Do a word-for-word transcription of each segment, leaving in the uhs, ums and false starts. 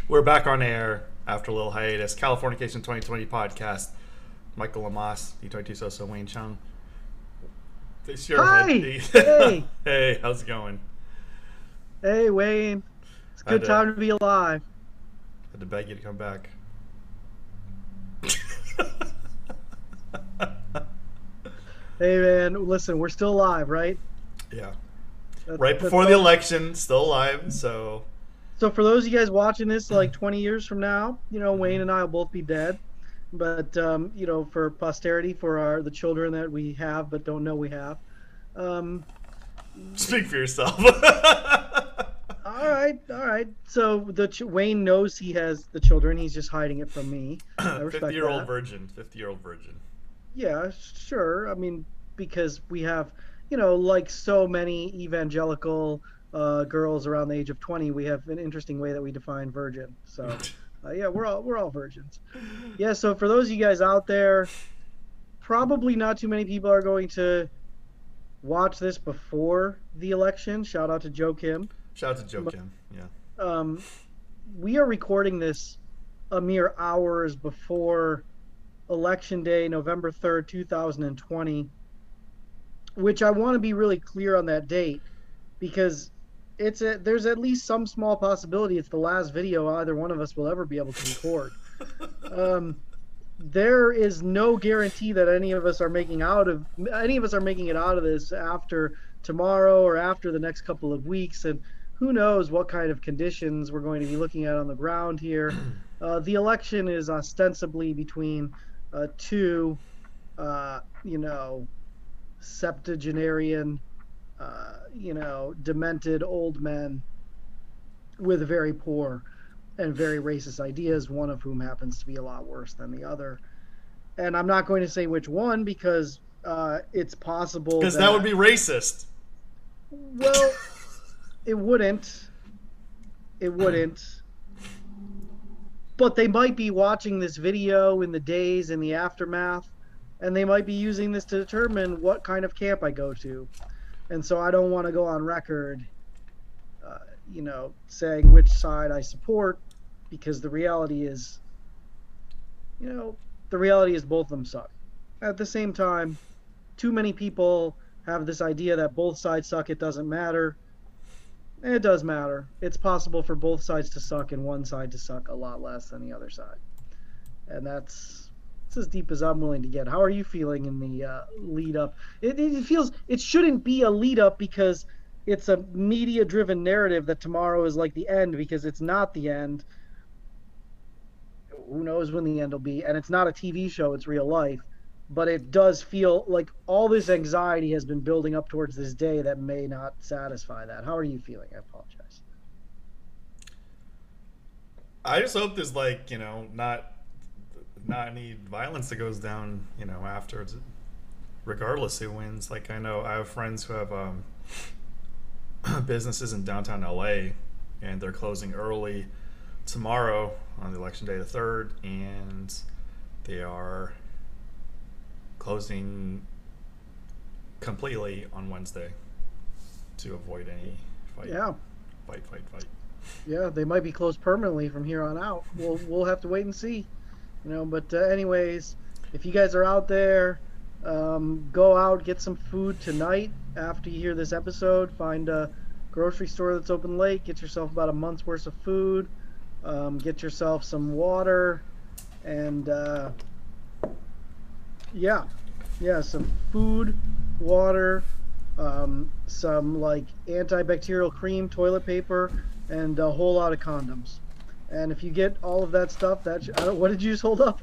We're back on air after a little hiatus. Californication twenty twenty podcast. Michael Lamas, D twenty-two Sosa, Wayne Chung. This your Hi! head. Hey! Hey, how's it going? Hey, Wayne. It's a Had good to- time to be alive. Had to beg you to come back. Hey, man, listen, we're still alive, right? Yeah. That- Right that's before the all- election, still alive, so So for those of you guys watching this like twenty years from now, you know, Wayne and I will both be dead. But, um, you know, for posterity, for our the children that we have but don't know we have. Um, speak for yourself. all right, all right. So the ch- Wayne knows he has the children. He's just hiding it from me. I respect fifty-year-old that. virgin. fifty-year-old virgin. Yeah, sure. I mean, because we have, you know, like so many evangelical uh, girls around the age of twenty, we have an interesting way that we define virgin. So, uh, yeah, we're all we're all virgins. Yeah. So for those of you guys out there, probably not too many people are going to watch this before the election. Shout out to Joe Kim. Shout out to Joe Kim. Yeah. Um, we are recording this a mere hours before Election Day, November third, two thousand twenty, which I want to be really clear on that date because it's a, there's at least some small possibility it's the last video either one of us will ever be able to record. um, there is no guarantee that any of us are making out of any of us are making it out of this after tomorrow or after the next couple of weeks, and who knows what kind of conditions we're going to be looking at on the ground here. Uh, the election is ostensibly between uh, two, uh, you know, septuagenarian, uh, you know, demented old men with very poor and very racist ideas, one of whom happens to be a lot worse than the other. And I'm not going to say which one because uh, it's possible Because that, that would be racist. well, it wouldn't. It wouldn't. But they might be watching this video in the days in the aftermath, and they might be using this to determine what kind of camp I go to. And so I don't want to go on record, uh, you know, saying which side I support, because the reality is, you know, the reality is both of them suck. At the same time, too many people have this idea that both sides suck, it doesn't matter. It does matter. It's possible for both sides to suck and one side to suck a lot less than the other side. And that's, that's as deep as I'm willing to get. How are you feeling in the uh, lead up? It, it feels, it shouldn't be a lead up because it's a media driven narrative that tomorrow is like the end, because it's not the end. Who knows when the end will be? And it's not a T V show, it's real life. But it does feel like all this anxiety has been building up towards this day that may not satisfy that. How are you feeling? I apologize. I just hope there's like, you know, not not any violence that goes down, you know, afterwards, regardless who wins. Like, I know I have friends who have um, businesses in downtown L A, and they're closing early tomorrow on the election day, the third, and they are closing completely on Wednesday to avoid any fight. Yeah. Fight, fight, fight. Yeah, they might be closed permanently from here on out. We'll we'll have to wait and see, you know. But uh, anyways, if you guys are out there, um, go out, get some food tonight after you hear this episode. Find a grocery store that's open late. Get yourself about a month's worth of food. Um, get yourself some water, and uh, yeah, yeah, some food, water, um, some like antibacterial cream, toilet paper, and a whole lot of condoms. And if you get all of that stuff, that sh- I don't, what did you just hold up?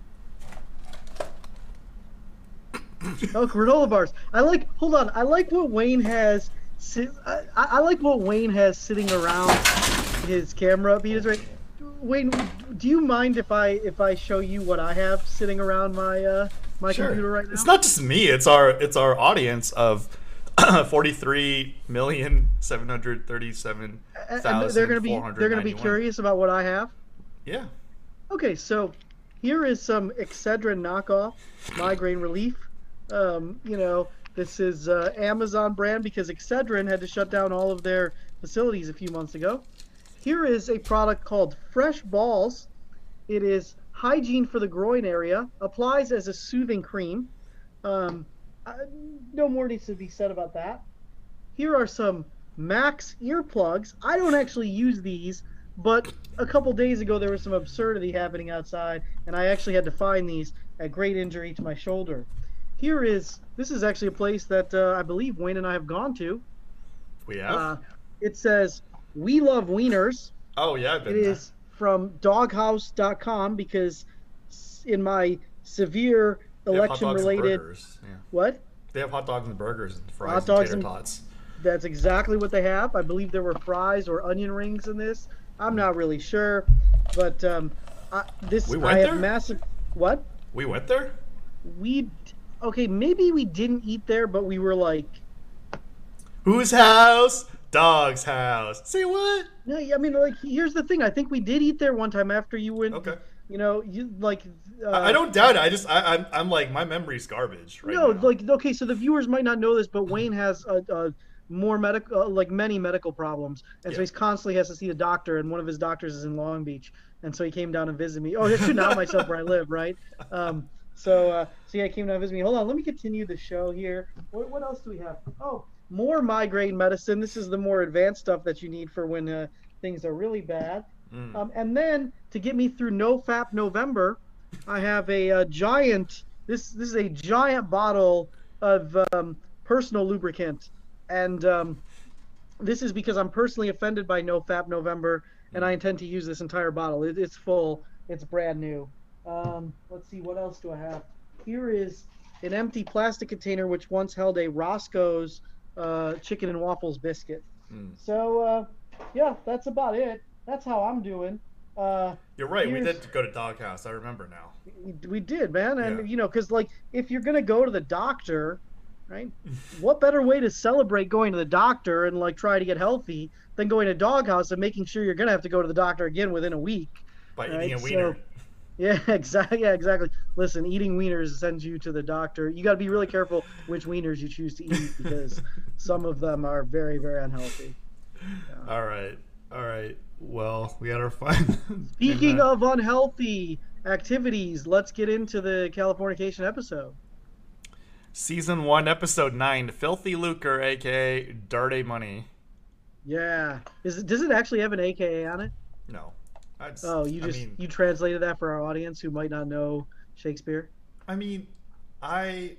Oh, granola bars. I like. Hold on. I like what Wayne has. Sit, I, I like what Wayne has sitting around his camera. Because right, Wayne, do you mind if I if I show you what I have sitting around my uh, my Sure. computer right now? It's not just me. It's our it's our audience of forty-three million seven hundred thirty-seven And thousand they're gonna be four hundred they're gonna be ninety-one. curious about what I have. Yeah. Okay, so here is some Excedrin knockoff migraine relief. Um, you know, this is uh, Amazon brand because Excedrin had to shut down all of their facilities a few months ago. Here is a product called Fresh Balls. It is hygiene for the groin area, applies as a soothing cream. Um, uh, no more needs to be said about that. Here are some Max earplugs. I don't actually use these, but a couple days ago there was some absurdity happening outside, and I actually had to find these at great injury to my shoulder. Here is, this is actually a place that uh, I believe Wayne and I have gone to. We have? Uh, it says, "We love wieners." Oh, yeah, I've been It there. is from doghouse dot com because in my severe They have hot election dogs and related burgers. Yeah. what? They have hot dogs and burgers and fries Hot and dogs tater and- tots. That's exactly what they have. I believe there were fries or onion rings in this. I'm not really sure, but um, I, this We I went have there? massive. What? We went there? We okay? Maybe we didn't eat there, but we were like, Whose house? Dog's house. Say what? no. I mean, like, here's the thing. I think we did eat there one time after you went. Okay. You know, you like. Uh, I I don't doubt it. I just, I, I'm, I'm like, my memory's garbage right no, now. like, okay, so the viewers might not know this, but Wayne has a, a more medical, uh, like many medical problems, and so Yeah. he's constantly has to see a doctor, and one of his doctors is in Long Beach, and so he came down and visited me. Oh, I should out myself where I live, right? Um, so, uh, so yeah, he came down and visited me. Hold on, let me continue the show here. What, what else do we have? Oh, more migraine medicine. This is the more advanced stuff that you need for when uh, things are really bad. Mm. Um, and then to get me through No Fap November, I have a, uh giant. This this is a giant bottle of um, personal lubricant, and um, this is because I'm personally offended by No Fap November, and I intend to use this entire bottle. It, it's full. It's brand new. Um, let's see, what else do I have? Here is an empty plastic container which once held a Roscoe's uh, chicken and waffles biscuit. Mm. So uh, yeah, that's about it. That's how I'm doing. Uh, You're right. We here's- did go to Doghouse. I remember now. we did, man, and Yeah. you know, because like if you're gonna go to the doctor, right? What better way to celebrate going to the doctor and like try to get healthy than going to Doghouse and making sure you're gonna have to go to the doctor again within a week? By Right, eating a so- wiener. Yeah, exactly. Yeah, exactly. Listen, eating wieners sends you to the doctor. You got to be really careful which wieners you choose to eat because some of them are very, very unhealthy. All right. All right. Well, we had our fun. Speaking And, uh, of unhealthy activities, let's get into the Californication episode. Season one, episode nine, Filthy Lucre, aka Dirty Money. Yeah. Is it, does it actually have an A K A on it? No. I just, Oh, you I just mean, you translated that for our audience who might not know Shakespeare. I mean, I,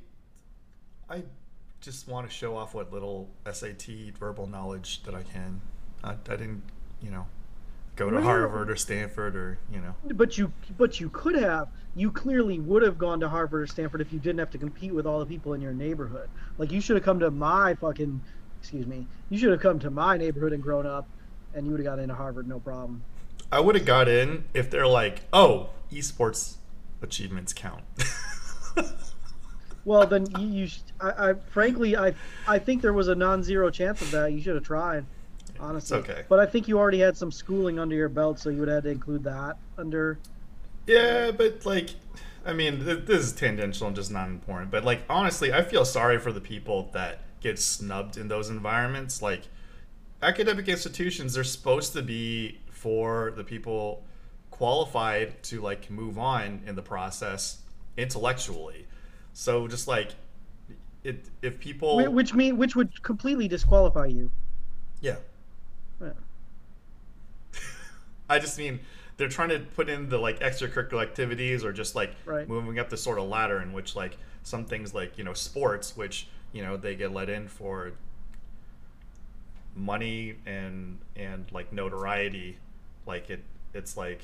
I just want to show off what little S A T verbal knowledge that I can. I, I didn't, you know, go to Where- Harvard or Stanford or, you know. But you but you could have. You clearly would have gone to Harvard or Stanford if you didn't have to compete with all the people in your neighborhood. Like you should have come to my fucking excuse me. You should have come to my neighborhood and grown up and you would have got into Harvard no problem. I would have got in if they're like, oh, esports achievements count. Well, then you, you sh- I, I frankly I I think there was a non-zero chance of that. You should have tried. Honestly. okay. But I think you already had some schooling under your belt, so you would have had to include that under. Yeah, but like, I mean, th- this is tangential and just not important. But like, honestly, I feel sorry for the people that get snubbed in those environments. Like, academic institutions, they're supposed to be for the people qualified to like move on in the process intellectually. So just like, it if people, Wh- Which mean which would completely disqualify you. yeah. Yeah. I just mean they're trying to put in the like extracurricular activities or just like Right. moving up the sort of ladder in which like some things like, you know, sports, which, you know, they get let in for money and and like notoriety. Like it it's like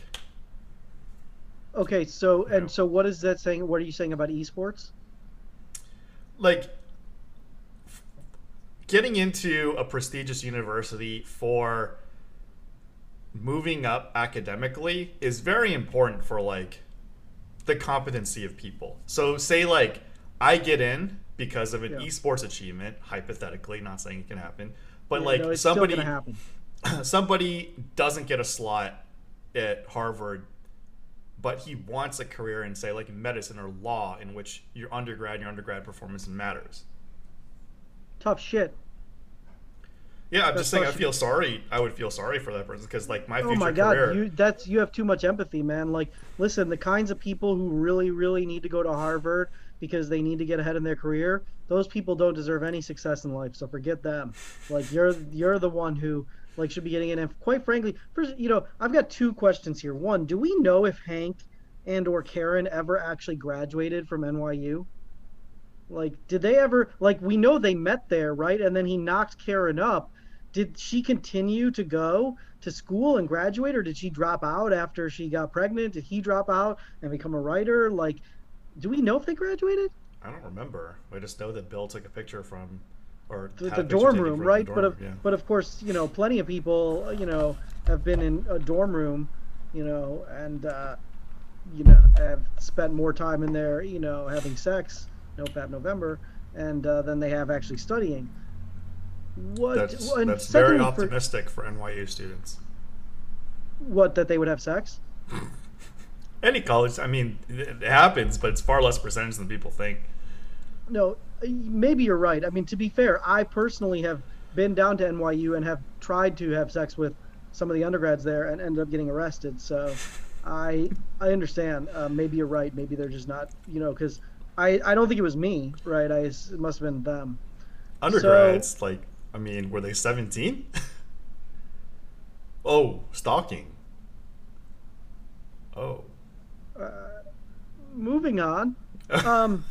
Okay, so Yeah. and so what is that saying? What are you saying about esports? like f- getting into a prestigious university for moving up academically is very important for like the competency of people. So say like I get in because of an Yeah. esports achievement, hypothetically, not saying it can happen, but Yeah, like no, it's somebody still gonna happen. somebody doesn't get a slot at Harvard, but he wants a career in say like medicine or law in which your undergrad, your undergrad performance matters. Tough shit. Yeah, I'm just That's saying how I she. feel sorry. I would feel sorry for that person because like my Oh future my God, career. you that's you have too much empathy, man. Like, listen, the kinds of people who really, really need to go to Harvard because they need to get ahead in their career, those people don't deserve any success in life. So forget them. Like, you're you're the one who like should be getting in. And quite frankly, first, you know, I've got two questions here. One, do we know if Hank and or Karen ever actually graduated from N Y U? Like, did they ever, like, we know they met there, right? And then he knocked Karen up. Did she continue to go to school and graduate, or did she drop out after she got pregnant? Did he drop out and become a writer? Like, do we know if they graduated? I don't remember. I just know that Bill took a picture from, or The, had the a picture dorm taken room, from the right? But dorm of, room. Yeah. but of course, you know, plenty of people, you know, have been in a dorm room, you know, and, uh, you know, have spent more time in there, you know, having sex, no Fat November, and uh, than they have actually studying. What? That's Well, and that's very secondly, for optimistic for N Y U students. what that they would have sex? Any college, I mean, it happens, but it's far less percentage than people think. No, maybe you're right. I mean, to be fair, I personally have been down to N Y U and have tried to have sex with some of the undergrads there and ended up getting arrested. So, I I understand. Uh, maybe you're right. Maybe they're just not, you know, because I I don't think it was me, right? I it must have been them. So, Undergrads, like, I mean, were they seventeen? Oh, stalking. Oh. moving on. Um,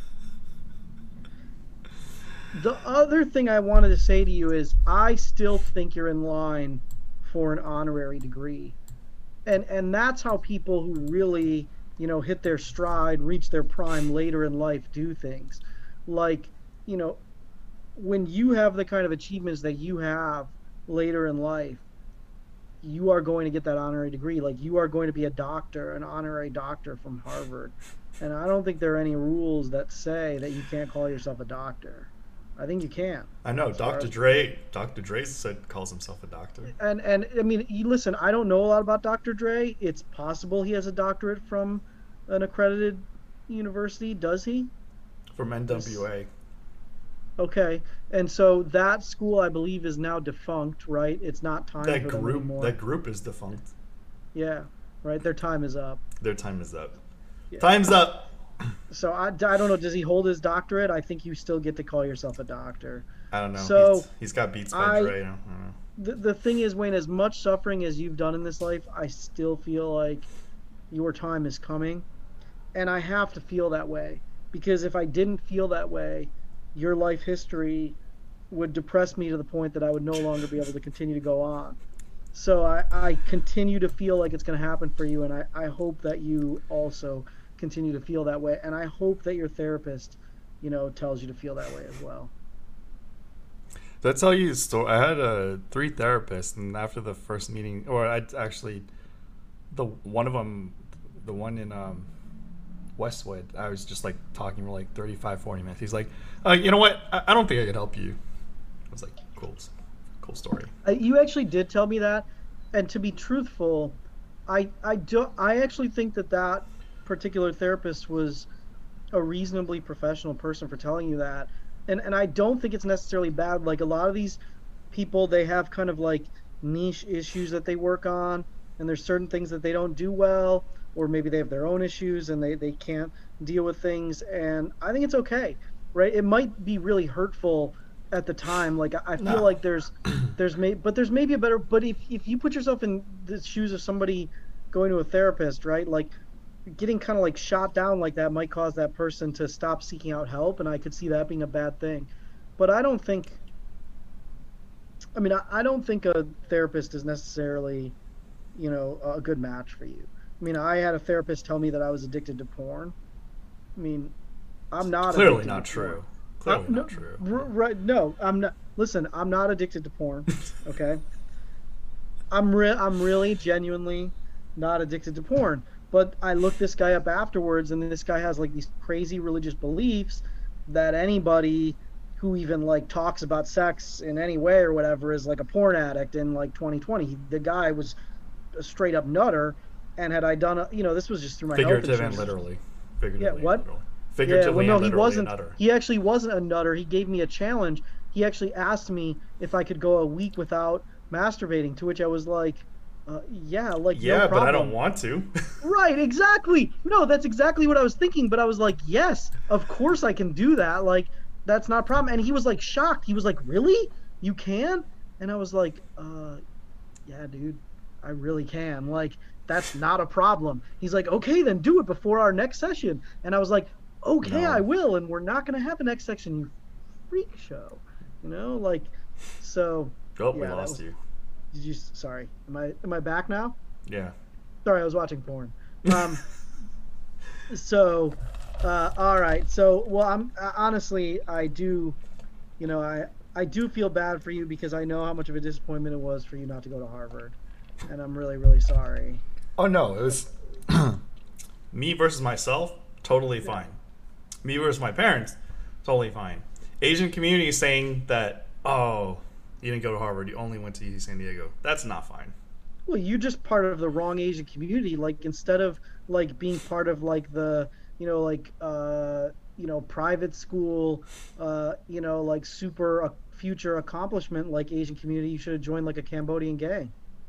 the other thing I wanted to say to you is I still think you're in line for an honorary degree. And and that's how people who really, you know, hit their stride, reach their prime later in life do things. Like, you know, when you have the kind of achievements that you have later in life, you are going to get that honorary degree. Like, you are going to be a doctor, an honorary doctor from Harvard. And I don't think there are any rules that say that you can't call yourself a doctor. I think you can. I know, As far doctor as Dre. doctor Dre said calls himself a doctor and and I mean, you listen, I don't know a lot about doctor Dre. It's possible he has a doctorate from an accredited university. Does he? from This- N W A. Okay. And so that school, I believe, is now defunct, right? It's not time That for them group, anymore. that group is defunct. Yeah, right. Their time is up. Their time is up. Yeah. Time's up. So I, I don't know. Does he hold his doctorate? I think you still get to call yourself a doctor. I don't know. So he's, he's got beats by I, Dre. I don't, I don't know. the, the thing is, Wayne, as much suffering as you've done in this life, I still feel like your time is coming. And I have to feel that way. Because if I didn't feel that way, your life history would depress me to the point that I would no longer be able to continue to go on. So I, I continue to feel like it's going to happen for you. And I, I hope that you also continue to feel that way. And I hope that your therapist, you know, tells you to feel that way as well. Did I tell you a story? I had uh, three therapists, and after the first meeting, or I actually, the one of them, the one in um, Westwood, I was just like talking for like thirty-five, forty minutes. He's like, uh, you know what? I, I don't think I could help you. I was like, cool, cool story. Uh, You actually did tell me that, and to be truthful, I I do I actually think that that particular therapist was a reasonably professional person for telling you that, and and I don't think it's necessarily bad. Like, a lot of these people, they have kind of like niche issues that they work on, and there's certain things that they don't do well, or maybe they have their own issues and they they can't deal with things, and I think it's okay, right? It might be really hurtful at the time. Like, I I feel No. like there's there's may but there's maybe a better, but if if you put yourself in the shoes of somebody going to a therapist, right? Like, getting kind of like shot down like that might cause that person to stop seeking out help, and I could see that being a bad thing. But I don't think I mean, I, I don't think a therapist is necessarily, you know, a good match for you. I mean, I had a therapist tell me that I was addicted to porn. I mean, I'm not Clearly addicted not to porn. true. Clearly Uh, no, not true. r- right? No, I'm not. Listen, I'm not addicted to porn. Okay, I'm re- I'm really genuinely not addicted to porn. But I looked this guy up afterwards, and this guy has like these crazy religious beliefs that anybody who even like talks about sex in any way or whatever is like a porn addict in like twenty twenty. He, the guy was a straight up nutter, and had I done a, you know, this was just through my health Figurative and insurance. literally. Figuratively Yeah, what? and literally. Yeah, Figuratively well, no, and he literally wasn't. a nutter. He actually wasn't a nutter. He gave me a challenge. he actually asked me if I could go a week without masturbating, to which I was like, uh, yeah, like no Yeah, but I don't problem. want to. Right, exactly. No, that's exactly what I was thinking, but I was like, yes, of course I can do that. Like, that's not a problem. And he was like shocked. He was like, really? You can? And I was like, uh, yeah, dude, I really can. Like, that's not a problem. He's like, okay, then do it before our next session. And I was like, okay, I No. will. And we're not going to have a next section, you freak show. You know, like, so, Oh, we yeah, that lost was, you. did you, sorry. Am I, am I back now? Yeah. Sorry, I was watching porn. Um, so, uh, all right. So, well, I'm uh, honestly, I do, you know, I, I do feel bad for you because I know how much of a disappointment it was for you not to go to Harvard. And I'm really, really sorry. Oh no, it was me versus myself, totally Yeah. fine. Me versus my parents, totally fine. Asian community saying that, oh, you didn't go to Harvard, you only went to U C San Diego. That's not fine. Well, you just part of the wrong Asian community. Like instead of like being part of like the, you know, like uh, you know, private school, uh, you know, like super uh, future accomplishment like Asian community, you should have joined like a Cambodian gang.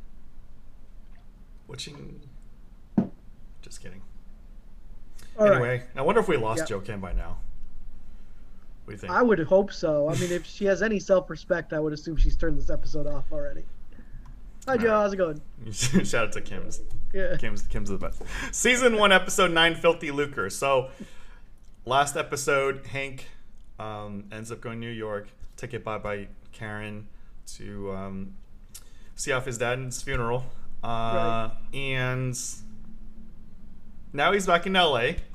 Which, just kidding. All right. Anyway, I wonder if we lost Yeah. Joe Kim by now. What do you think? I would hope so. I mean, if she has any self-respect, I would assume she's turned this episode off already. Hi, Joe. All right. How's it going? Shout out to Kim's. Yeah. Kim's Kim's the best. Season one, episode nine, Filthy Lucre. So, last episode, Hank um, ends up going to New York, taken by by Karen to um, see off his dad's funeral, uh, Right. and now he's back in L A.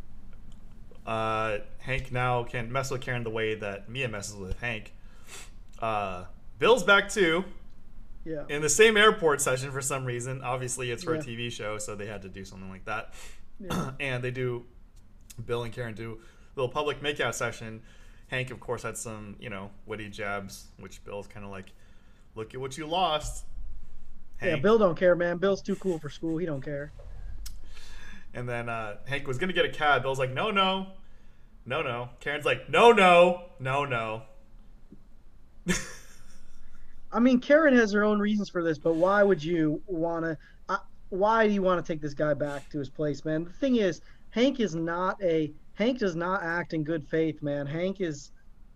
Uh, Hank now can mess with Karen the way that Mia messes with Hank. Uh, Bill's back too. Yeah. In the same airport session for some reason. Obviously, it's for Yeah. a T V show, so they had to do something like that. Yeah. And they do, Bill and Karen do a little public makeout session. Hank, of course, had some, you know, witty jabs, which Bill's kind of like, look at what you lost. Yeah. Hank. Bill don't care, man. Bill's too cool for school. He don't care. And then uh, Hank was going to get a cab. Bill's like, no, no, no, no. Karen's like, no, no, no, no. I mean, Karen has her own reasons for this, but why would you want to? Uh, why do you want to take this guy back to his place, man? The thing is, Hank is not a Hank does not act in good faith, man. Hank is.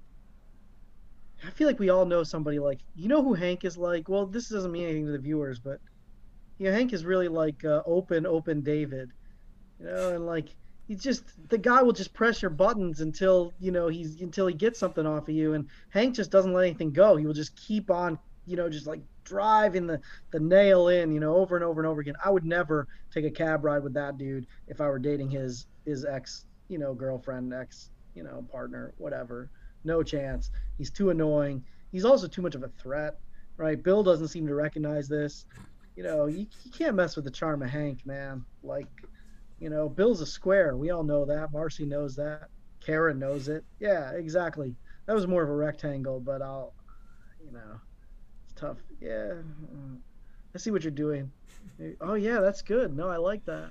I feel like we all know somebody like you know who Hank is like. Well, this doesn't mean anything to the viewers, but yeah, Hank is really like uh, open, open David, you know, and like he's just the guy will just press your buttons until you know he's until he gets something off of you, and Hank just doesn't let anything go. He will just keep on, you know, just like driving the the nail in, you know, over and over and over again. I would never take a cab ride with that dude if I were dating his his ex, you know, girlfriend, ex, you know, partner, whatever. No chance. He's too annoying. He's also too much of a threat, right? Bill doesn't seem to recognize this. You know, you, you can't mess with the charm of Hank, man. Like, you know, Bill's a square. We all know that. Marcy knows that. Karen knows it. Yeah, exactly. That was more of a rectangle, but I'll, you know, it's tough. Yeah. mm. I see what you're doing. Oh, yeah, that's good. No, I like that.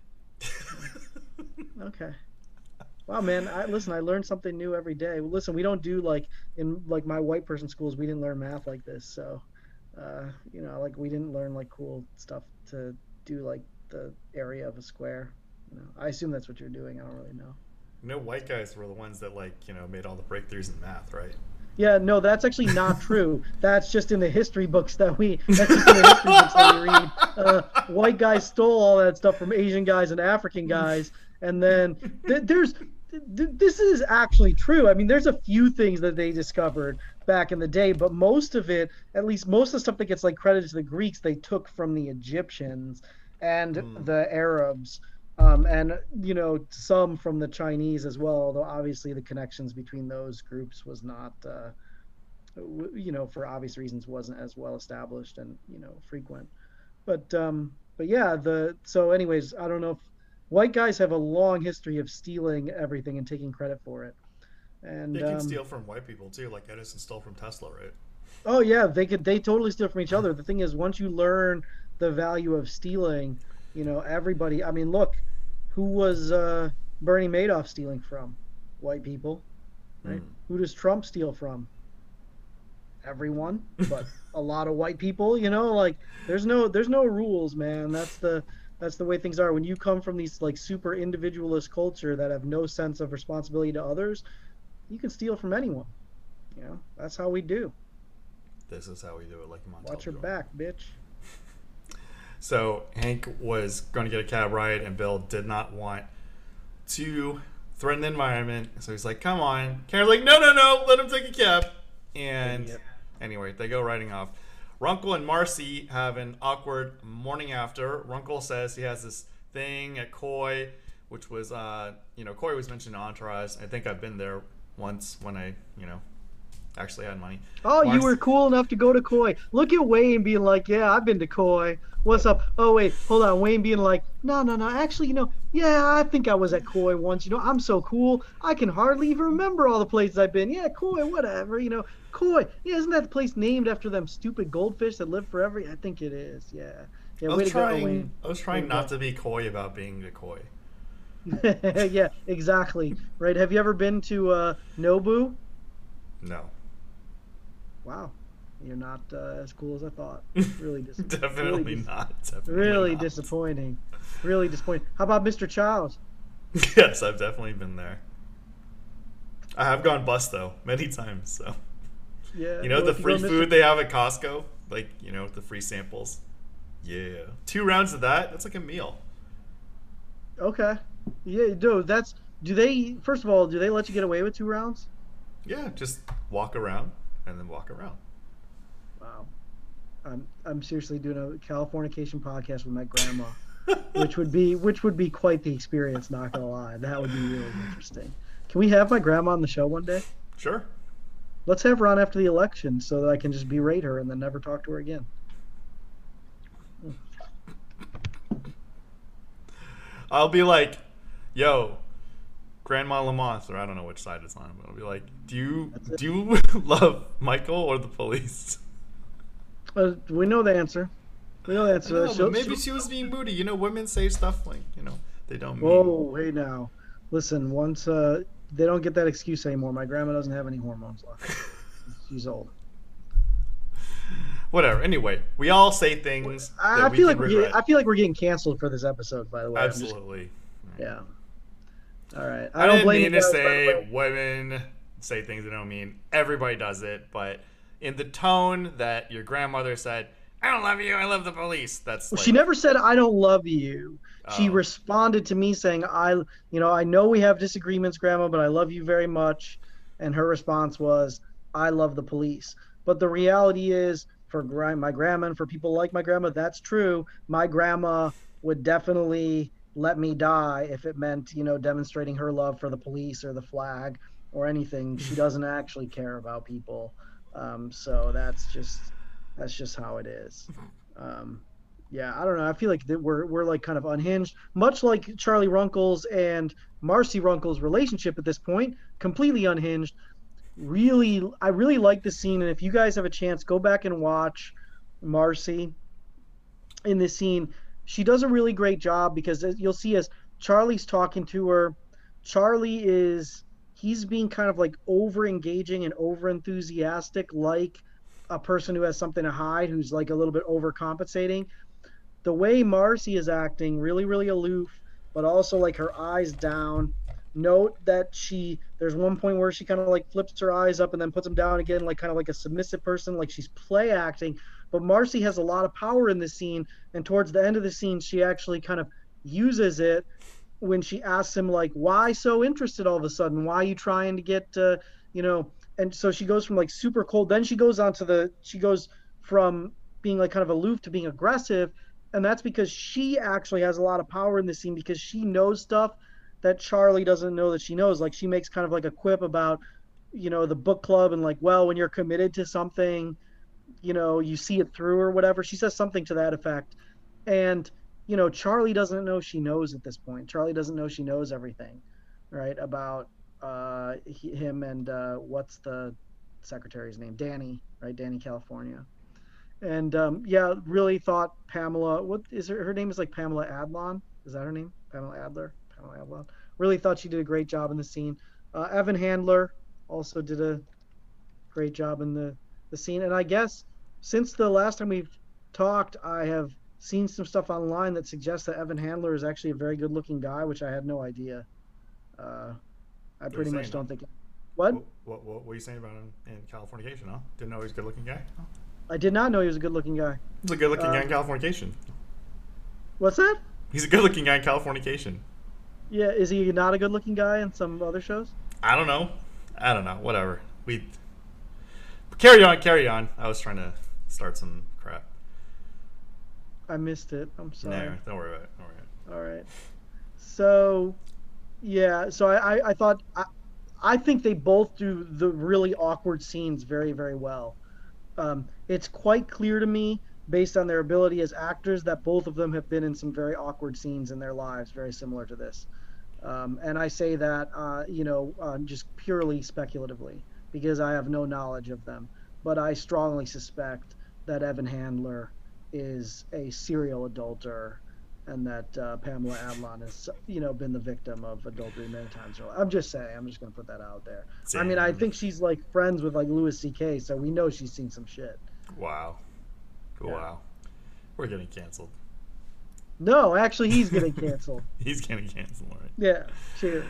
Okay. Wow, man. I, listen, I learn something new every day. Well, listen, we don't do like in like my white person schools, we didn't learn math like this. So, uh, you know, like we didn't learn like cool stuff to do like the area of a square. You know, I assume that's what you're doing. I don't really know. You know, white guys were the ones that, like, you know, made all the breakthroughs in math, right? Yeah, no, that's actually not true. That's just in the history books that we. That's just in the history books that we read. Uh, white guys stole all that stuff from Asian guys and African guys, and then th- there's. Th- this is actually true. I mean, there's a few things that they discovered back in the day, but most of it, at least most of the stuff that gets like credited to the Greeks, they took from the Egyptians and Mm. the Arabs. Um, and you know some from the Chinese as well, although obviously the connections between those groups was not, uh, w- you know, for obvious reasons, wasn't as well established and you know frequent. But um, but yeah, the so anyways, I don't know if white guys have a long history of stealing everything and taking credit for it. And They can um, steal from white people too, like Edison stole from Tesla, right? oh yeah, they could they totally steal from each other. The thing is, once you learn the value of stealing, you know, everybody. I mean, look, who was uh, Bernie Madoff stealing from? White people, right? Mm. Who does Trump steal from? everyone, but a lot of white people, you know, like there's no there's no rules, man. That's the that's the way things are. When you come from these like super individualist culture that have no sense of responsibility to others, you can steal from anyone. You know, that's how we do. This is how we do it, like Montel Watch your Jordan. back, bitch. So Hank was going to get a cab ride, and Bill did not want to threaten the environment. So he's like, "Come on." Karen's like, "No, no, no, let him take a cab." And Idiot. anyway, they go riding off. Runkle and Marcy have an awkward morning after. Runkle says he has this thing at Koi, which was, uh, you know, Koi was mentioned in Entourage. I think I've been there once when I, you know, actually had money. Oh, Marcy- you were cool enough to go to Koi. Look at Wayne being like, yeah, I've been to Koi. What's up? Oh, wait, hold on. Wayne being like, no, no, no. Actually, you know, yeah, I think I was at Koi once. You know, I'm so cool. I can hardly even remember all the places I've been. Yeah, Koi, whatever. You know, Koi. Yeah, isn't that the place named after them stupid goldfish that live forever? I think it is. Yeah. Yeah, I way was to go, trying, Wayne. I was trying Way not go. to be coy about being a Koi. Yeah, exactly. Right. Have you ever been to uh, Nobu? No. Wow. You're not uh, as cool as I thought. Really disappointing. Definitely really dis- not. Definitely Really not. disappointing. Really disappointing. How about Mister Chow's? Yes, I've definitely been there. I have gone bust though many times. So Yeah. you know well, the if you free go to food Mister they have at Costco, like you know the free samples. Yeah, two rounds of that. That's like a meal. Okay. Yeah, dude, that's. Do they? First of all, do they let you get away with two rounds? Yeah, just walk around and then walk around. Wow. I'm I'm seriously doing a Californication podcast with my grandma, which would be which would be quite the experience. Not gonna lie, that would be really interesting. Can we have my grandma on the show one day? Sure. Let's have her on after the election so that I can just berate her and then never talk to her again. I'll be like, yo, Grandma Lamont, or I don't know which side it's on, but I'll be like, do you That's it. do you love Michael or the police? Uh, we know the answer. We know the I answer. know, She'll- but maybe she'll- she was being moody. You know, women say stuff like, you know, they don't mean. Whoa, hey now. Listen, once uh, they don't get that excuse anymore. My grandma doesn't have any hormones left. She's old. Whatever. Anyway, we all say things. I, that I we feel can like we're getting, regret. I feel like we're getting canceled for this episode. By the way, I'm just- Absolutely. yeah. All right. I, I, don't didn't blame mean you to guys, by the say way. women say things they don't mean. Everybody does it, but in the tone that your grandmother said, "I don't love you. I love the police." That's Well, like, she never said I don't love you. She Oh. responded to me saying I, you know, I know we have disagreements, Grandma, but I love you very much. And her response was, I love the police. But the reality is, for gra- my grandma and for people like my grandma, that's true. My grandma would definitely let me die if it meant, you know, demonstrating her love for the police or the flag or anything. She doesn't actually care about people. Um, so that's just that's just how it is. Um, yeah, I don't know. I feel like that we're we're like kind of unhinged, much like Charlie Runkle's and Marcy Runkle's relationship at this point, completely unhinged. Really, I really like the scene, and if you guys have a chance, go back and watch Marcy in this scene. She does a really great job because as you'll see as Charlie's talking to her, Charlie is he's being kind of like over engaging and over enthusiastic, like a person who has something to hide, who's like a little bit overcompensating. The way Marcy is acting, really, really aloof, but also like her eyes down. Note that she, there's one point where she kind of like flips her eyes up and then puts them down again, like kind of like a submissive person, like she's play acting. But Marcy has a lot of power in this scene, and towards the end of the scene, she actually kind of uses it when she asks him like, "Why so interested all of a sudden? Why are you trying to get, uh, you know?" And so she goes from like super cold, then she goes on to the, she goes from being like kind of aloof to being aggressive, and that's because she actually has a lot of power in this scene because she knows stuff that Charlie doesn't know that she knows. Like she makes kind of like a quip about, you know, the book club and like, well, when you're committed to something, you know, you see it through or whatever. She says something to that effect. And, you know, Charlie doesn't know she knows at this point. Charlie doesn't know she knows everything, right, about uh, he, him and uh, what's the secretary's name? Danny, right? Danny California. And um, yeah, really thought Pamela, what is her, her name is like Pamela Adlon. Is that her name? Pamela Adler? Pamela Adlon. Really thought she did a great job in the scene. Uh, Evan Handler also did a great job in the the scene. And I guess since the last time we've talked, I have seen some stuff online that suggests that Evan Handler is actually a very good looking guy, which I had no idea. Uh, I What are you pretty much saying, don't huh? think. What? What, what, what were you saying about him in Californication, huh? Didn't know he's a good looking guy? Huh? I did not know he was a good looking guy. He's a good looking guy in Um, Californication. what's that? He's a good looking guy in Californication. Yeah, is he not a good looking guy in some other shows? I don't know. I don't know. Whatever. We carry on, carry on. I was trying to start some crap. I missed it. I'm sorry. No, don't worry about it. Don't worry about All right. So, yeah. So I, I, I thought I, I think they both do the really awkward scenes very, very well. Um, it's quite clear to me, based on their ability as actors, that both of them have been in some very awkward scenes in their lives, very similar to this. Um, and I say that, uh, you know, uh, just purely speculatively, because I have no knowledge of them. But I strongly suspect that Evan Handler is a serial adulterer, and that uh, Pamela Adlon has, you know, been the victim of adultery many times. I'm just saying. I'm just going to put that out there. it. I mean, I Damn. think she's like friends with like Louis C K, so we know she's seen some shit. Wow. Yeah. Wow. We're getting canceled. No, actually, he's getting canceled. He's getting canceled, all right. Yeah. Cheers.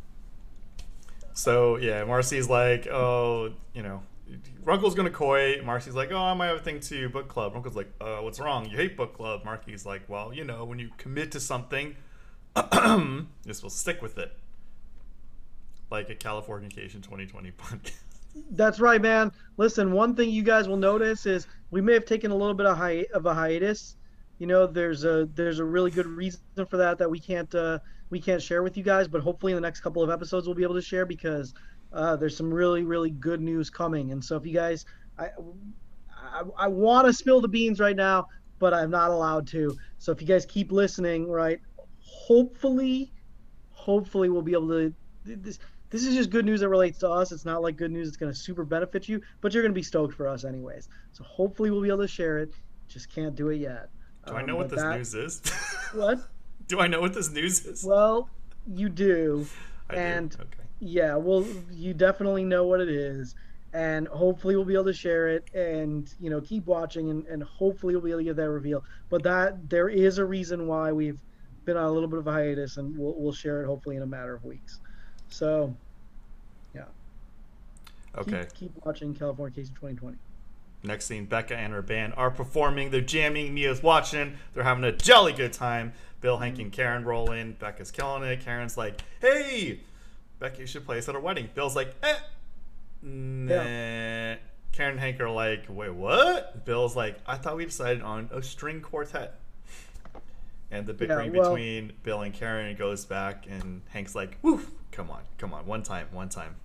So yeah, Marcy's like, oh, you know, Runkle's gonna coy. Marcy's like, oh, I might have a thing too, book club. Runkle's like, uh, what's wrong? You hate book club. Marky's like, well, you know, when you commit to something, this will stick with it. Like a Californication twenty twenty podcast. That's right, man. Listen, one thing you guys will notice is we may have taken a little bit of, hi- of a hiatus. You know, there's a there's a really good reason for that that we can't uh, we can't share with you guys, but hopefully in the next couple of episodes we'll be able to share because uh, there's some really really good news coming. And so if you guys, I I, I want to spill the beans right now, but I'm not allowed to. So if you guys keep listening, right, hopefully, hopefully we'll be able to. This this is just good news that relates to us. It's not like good news that's going to super benefit you, but you're going to be stoked for us anyways. So hopefully we'll be able to share it. Just can't do it yet. Do I Um, know what but this that- news is? What? Do I know what this news is? Well, you do. I and do. Okay. yeah, well, you definitely know what it is. And hopefully we'll be able to share it and, you know, keep watching and, and hopefully we'll be able to get that reveal. But that there is a reason why we've been on a little bit of a hiatus and we'll, we'll share it hopefully in a matter of weeks. So, yeah. Okay. Keep, keep watching Californication twenty twenty. Next scene, Becca and her band are performing. They're jamming. Mia's watching. They're having a jolly good time. Bill, Hank, and Karen roll in. Becca's killing it. Karen's like, hey, Becca, you should play us at our wedding. Bill's like, eh. Nah. Yeah. Karen and Hank are like, wait, what? Bill's like, I thought we decided on a string quartet. And the bickering Yeah, well- between Bill and Karen goes back, and Hank's like, woof, come on, come on, one time, one time.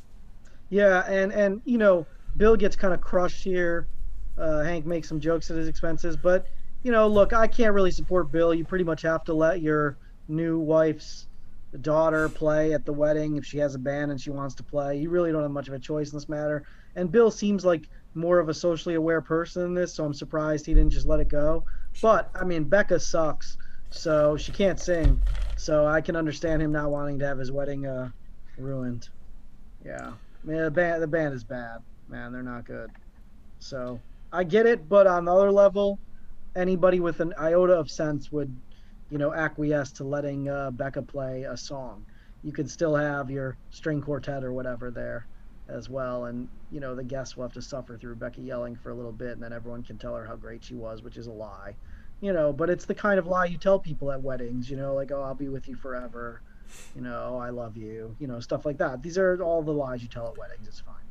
Yeah, and and you know, Bill gets kind of crushed here. Uh, Hank makes some jokes at his expenses, but you know, look, I can't really support Bill. You pretty much have to let your new wife's daughter play at the wedding if she has a band and she wants to play. You really don't have much of a choice in this matter. And Bill seems like more of a socially aware person in this, so I'm surprised he didn't just let it go. But I mean, Becca sucks, so she can't sing. So I can understand him not wanting to have his wedding uh, ruined. Yeah, I mean, the band the band is bad, man. They're not good. So I get it, but on the other level, anybody with an iota of sense would, you know, acquiesce to letting uh, Becca play a song. You could still have your string quartet or whatever there as well, and you know the guests will have to suffer through Becca yelling for a little bit, and then everyone can tell her how great she was, which is a lie, you know. But it's the kind of lie you tell people at weddings, you know, like, oh, I'll be with you forever, you know, oh, I love you, you know, stuff like that. These are all the lies you tell at weddings. It's fine.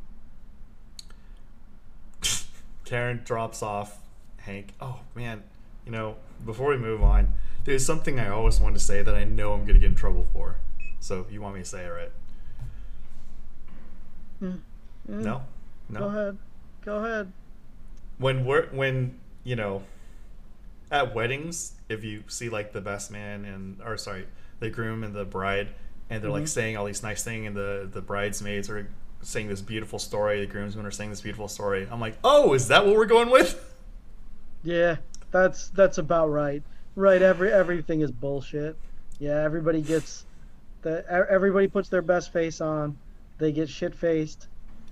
Karen drops off Hank. Oh, man. You know, before we move on, there's something I always wanted to say that I know I'm going to get in trouble for. So you want me to say it, right? Mm. Mm. No? No? Go ahead. Go ahead. When we're, when, you know, at weddings, if you see, like, the best man and, or sorry, the groom and the bride, and they're, Mhm. like, saying all these nice things, and the, the bridesmaids are saying this beautiful story, the groomsmen are saying this beautiful story, I'm like, oh, is that what we're going with? Yeah, that's that's about right. Right, every everything is bullshit. Yeah, everybody gets the e- everybody puts their best face on. They get shit faced,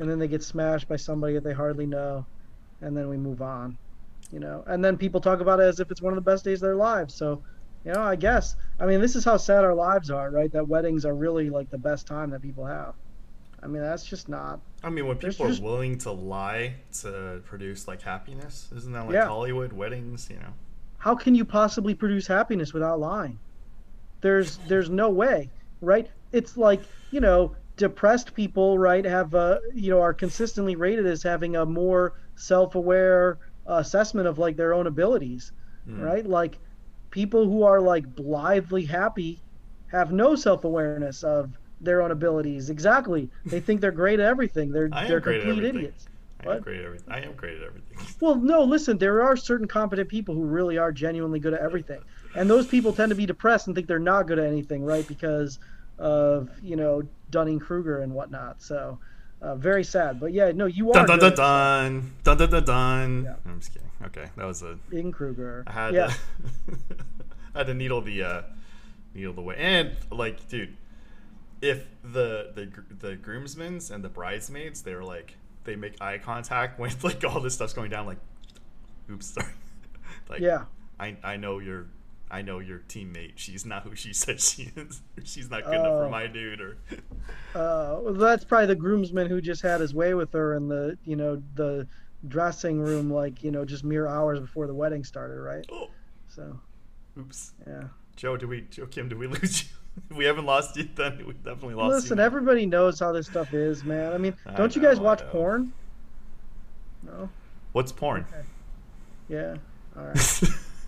and then they get smashed by somebody that they hardly know, and then we move on, you know. And then people talk about it as if it's one of the best days of their lives. So, you know, I guess, I mean, this is how sad our lives are, right? That weddings are really like the best time that people have. I mean, that's just not. I mean, when There's people just- are willing to lie to produce like happiness, isn't that like Yeah. Hollywood weddings? You know. How can you possibly produce happiness without lying? There's there's no way, right? It's like, you know, depressed people, right, have uh, you know, are consistently rated as having a more self-aware assessment of like their own abilities, Mm. right? Like people who are like blithely happy have no self-awareness of their own abilities. Exactly. They think they're great at everything. They're I am they're great at complete everything. idiots. I am What? great at everything. I am great at everything. Well, no, listen, there are certain competent people who really are genuinely good at everything. And those people tend to be depressed and think they're not good at anything, right? Because of, you know, Dunning-Kruger and whatnot. So, uh, very sad. But yeah, no, you are Dun dun good dun dun dun dun dun dun. Yeah. I'm just kidding. Okay, that was a. in Kruger. I had Yeah. to, I had to needle the uh, needle the way, and like, dude, if the the gr- the groomsmen and the bridesmaids, they're like, they make eye contact when like all this stuff's going down, like, oops, sorry, like, Yeah. I I know your I know your teammate. She's not who she said she is. She's not good enough for Oh. my dude. Or Uh, well, that's probably the groomsman who just had his way with her in the, you know, the dressing room, like, you know, just mere hours before the wedding started, right? oh, So, oops, yeah. Joe, do we Joe Kim, do we lose you? If we haven't lost you, then we definitely lost you. Listen, now. everybody knows how this stuff is, man. I mean, I don't you guys know, I watch know. porn? No? What's porn? Yeah. All right.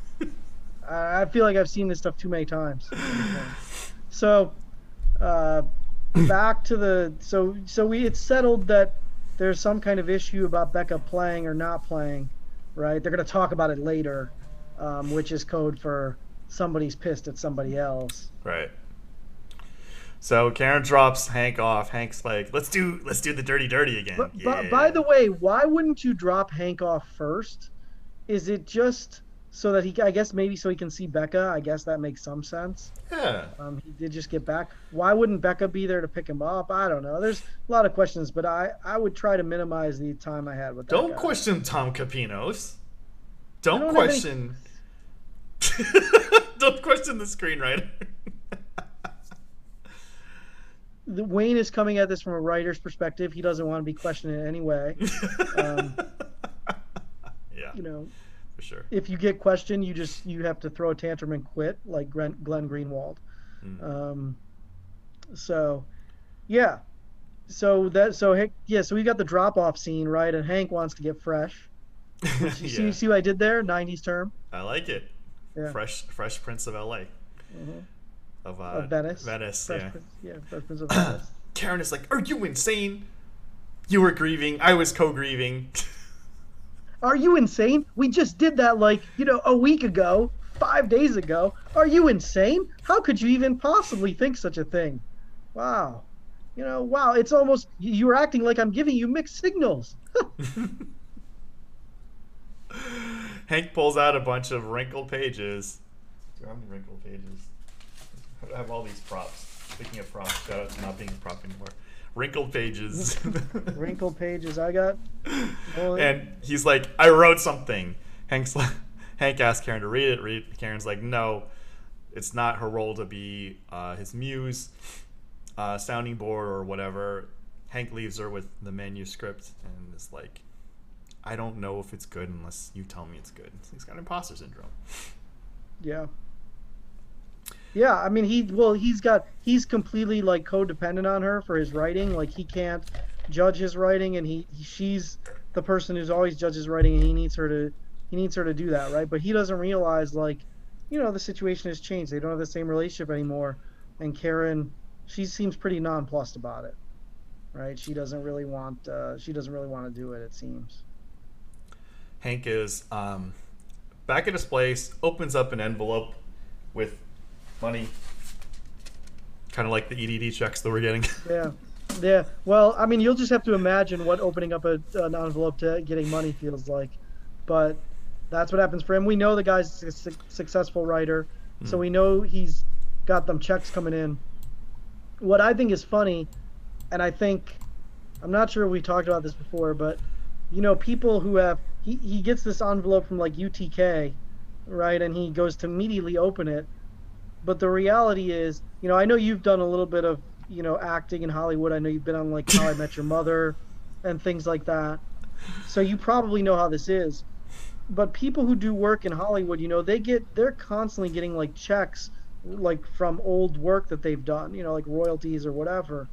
I I feel like I've seen this stuff too many times. So, uh, back to the so so we it's settled that there's some kind of issue about Becca playing or not playing, right? They're gonna talk about it later, um, which is code for somebody's pissed at somebody else. Right. So Karen drops Hank off. Hank's like, "Let's do, let's do the dirty, dirty again." But, yeah. but by the way, why wouldn't you drop Hank off first? Is it just so that he? I guess maybe so he can see Becca. I guess that makes some sense. yeah, Um, he did just get back. Why wouldn't Becca be there to pick him up? I don't know. There's a lot of questions, but I, I would try to minimize the time I had with that don't guy. question Tom Capinos. I Don't, don't have any- question. Don't question the screenwriter. The, Wayne is coming at this from a writer's perspective. He doesn't want to be questioned in any way. Um, yeah, You know, for sure. if you get questioned, you just you have to throw a tantrum and quit, like Glenn, Glenn Greenwald. Mm. Um, so, yeah. So that so Hank, yeah. So we got the drop off scene, right? And Hank wants to get fresh. You see, yeah, see what I did there? nineties term. I like it. Yeah. Fresh, Fresh Prince of L A. Mhm. Of, uh, Of Venice. Venice, Fresh yeah. Prince, yeah, Fresh Prince of Venice. Karen is like, "Are you insane? You were grieving. I was co-grieving." Are you insane? We just did that like, you know, a week ago, five days ago. Are you insane? How could you even possibly think such a thing? Wow. You know, wow, it's almost, you were acting like I'm giving you mixed signals. Hank pulls out a bunch of wrinkled pages. Do I have any wrinkled pages? I have all these props. Speaking of props, shout out to not being a prop anymore. Wrinkled pages. Wrinkled pages, I got. Well, And he's like, "I wrote something." Hank's like, Hank asks Karen to read it. Read. Karen's like, "No, it's not her role to be uh, his muse, uh, sounding board or whatever." Hank leaves her with the manuscript and is like, "I don't know if it's good unless you tell me it's good." He's got imposter syndrome. Yeah. Yeah, I mean he well he's got he's completely like codependent on her for his writing. Like he can't judge his writing, and he, he she's the person who's always judges writing, and he needs her to he needs her to do that, right? But he doesn't realize like, you know, the situation has changed. They don't have the same relationship anymore, and Karen, she seems pretty nonplussed about it, right? She doesn't really want uh, she doesn't really want to do it. It seems. Hank is um, back at his place, opens up an envelope with money, kind of like the E D D checks that we're getting. Yeah. Yeah. Well, I mean, you'll just have to imagine what opening up a, an envelope to getting money feels like. But that's what happens for him. We know the guy's a su- successful writer, so Mm. we know he's got them checks coming in. What I think is funny, and I think I'm not sure we talked about this before, but you know, people who have he, he gets this envelope from like U T K, right? And he goes to immediately open it. But the reality is, you know, I know you've done a little bit of, you know, acting in Hollywood. I know you've been on like How I Met Your Mother and things like that. So you probably know how this is. But people who do work in Hollywood, you know, they get they're constantly getting like checks like from old work that they've done, you know, like royalties or whatever.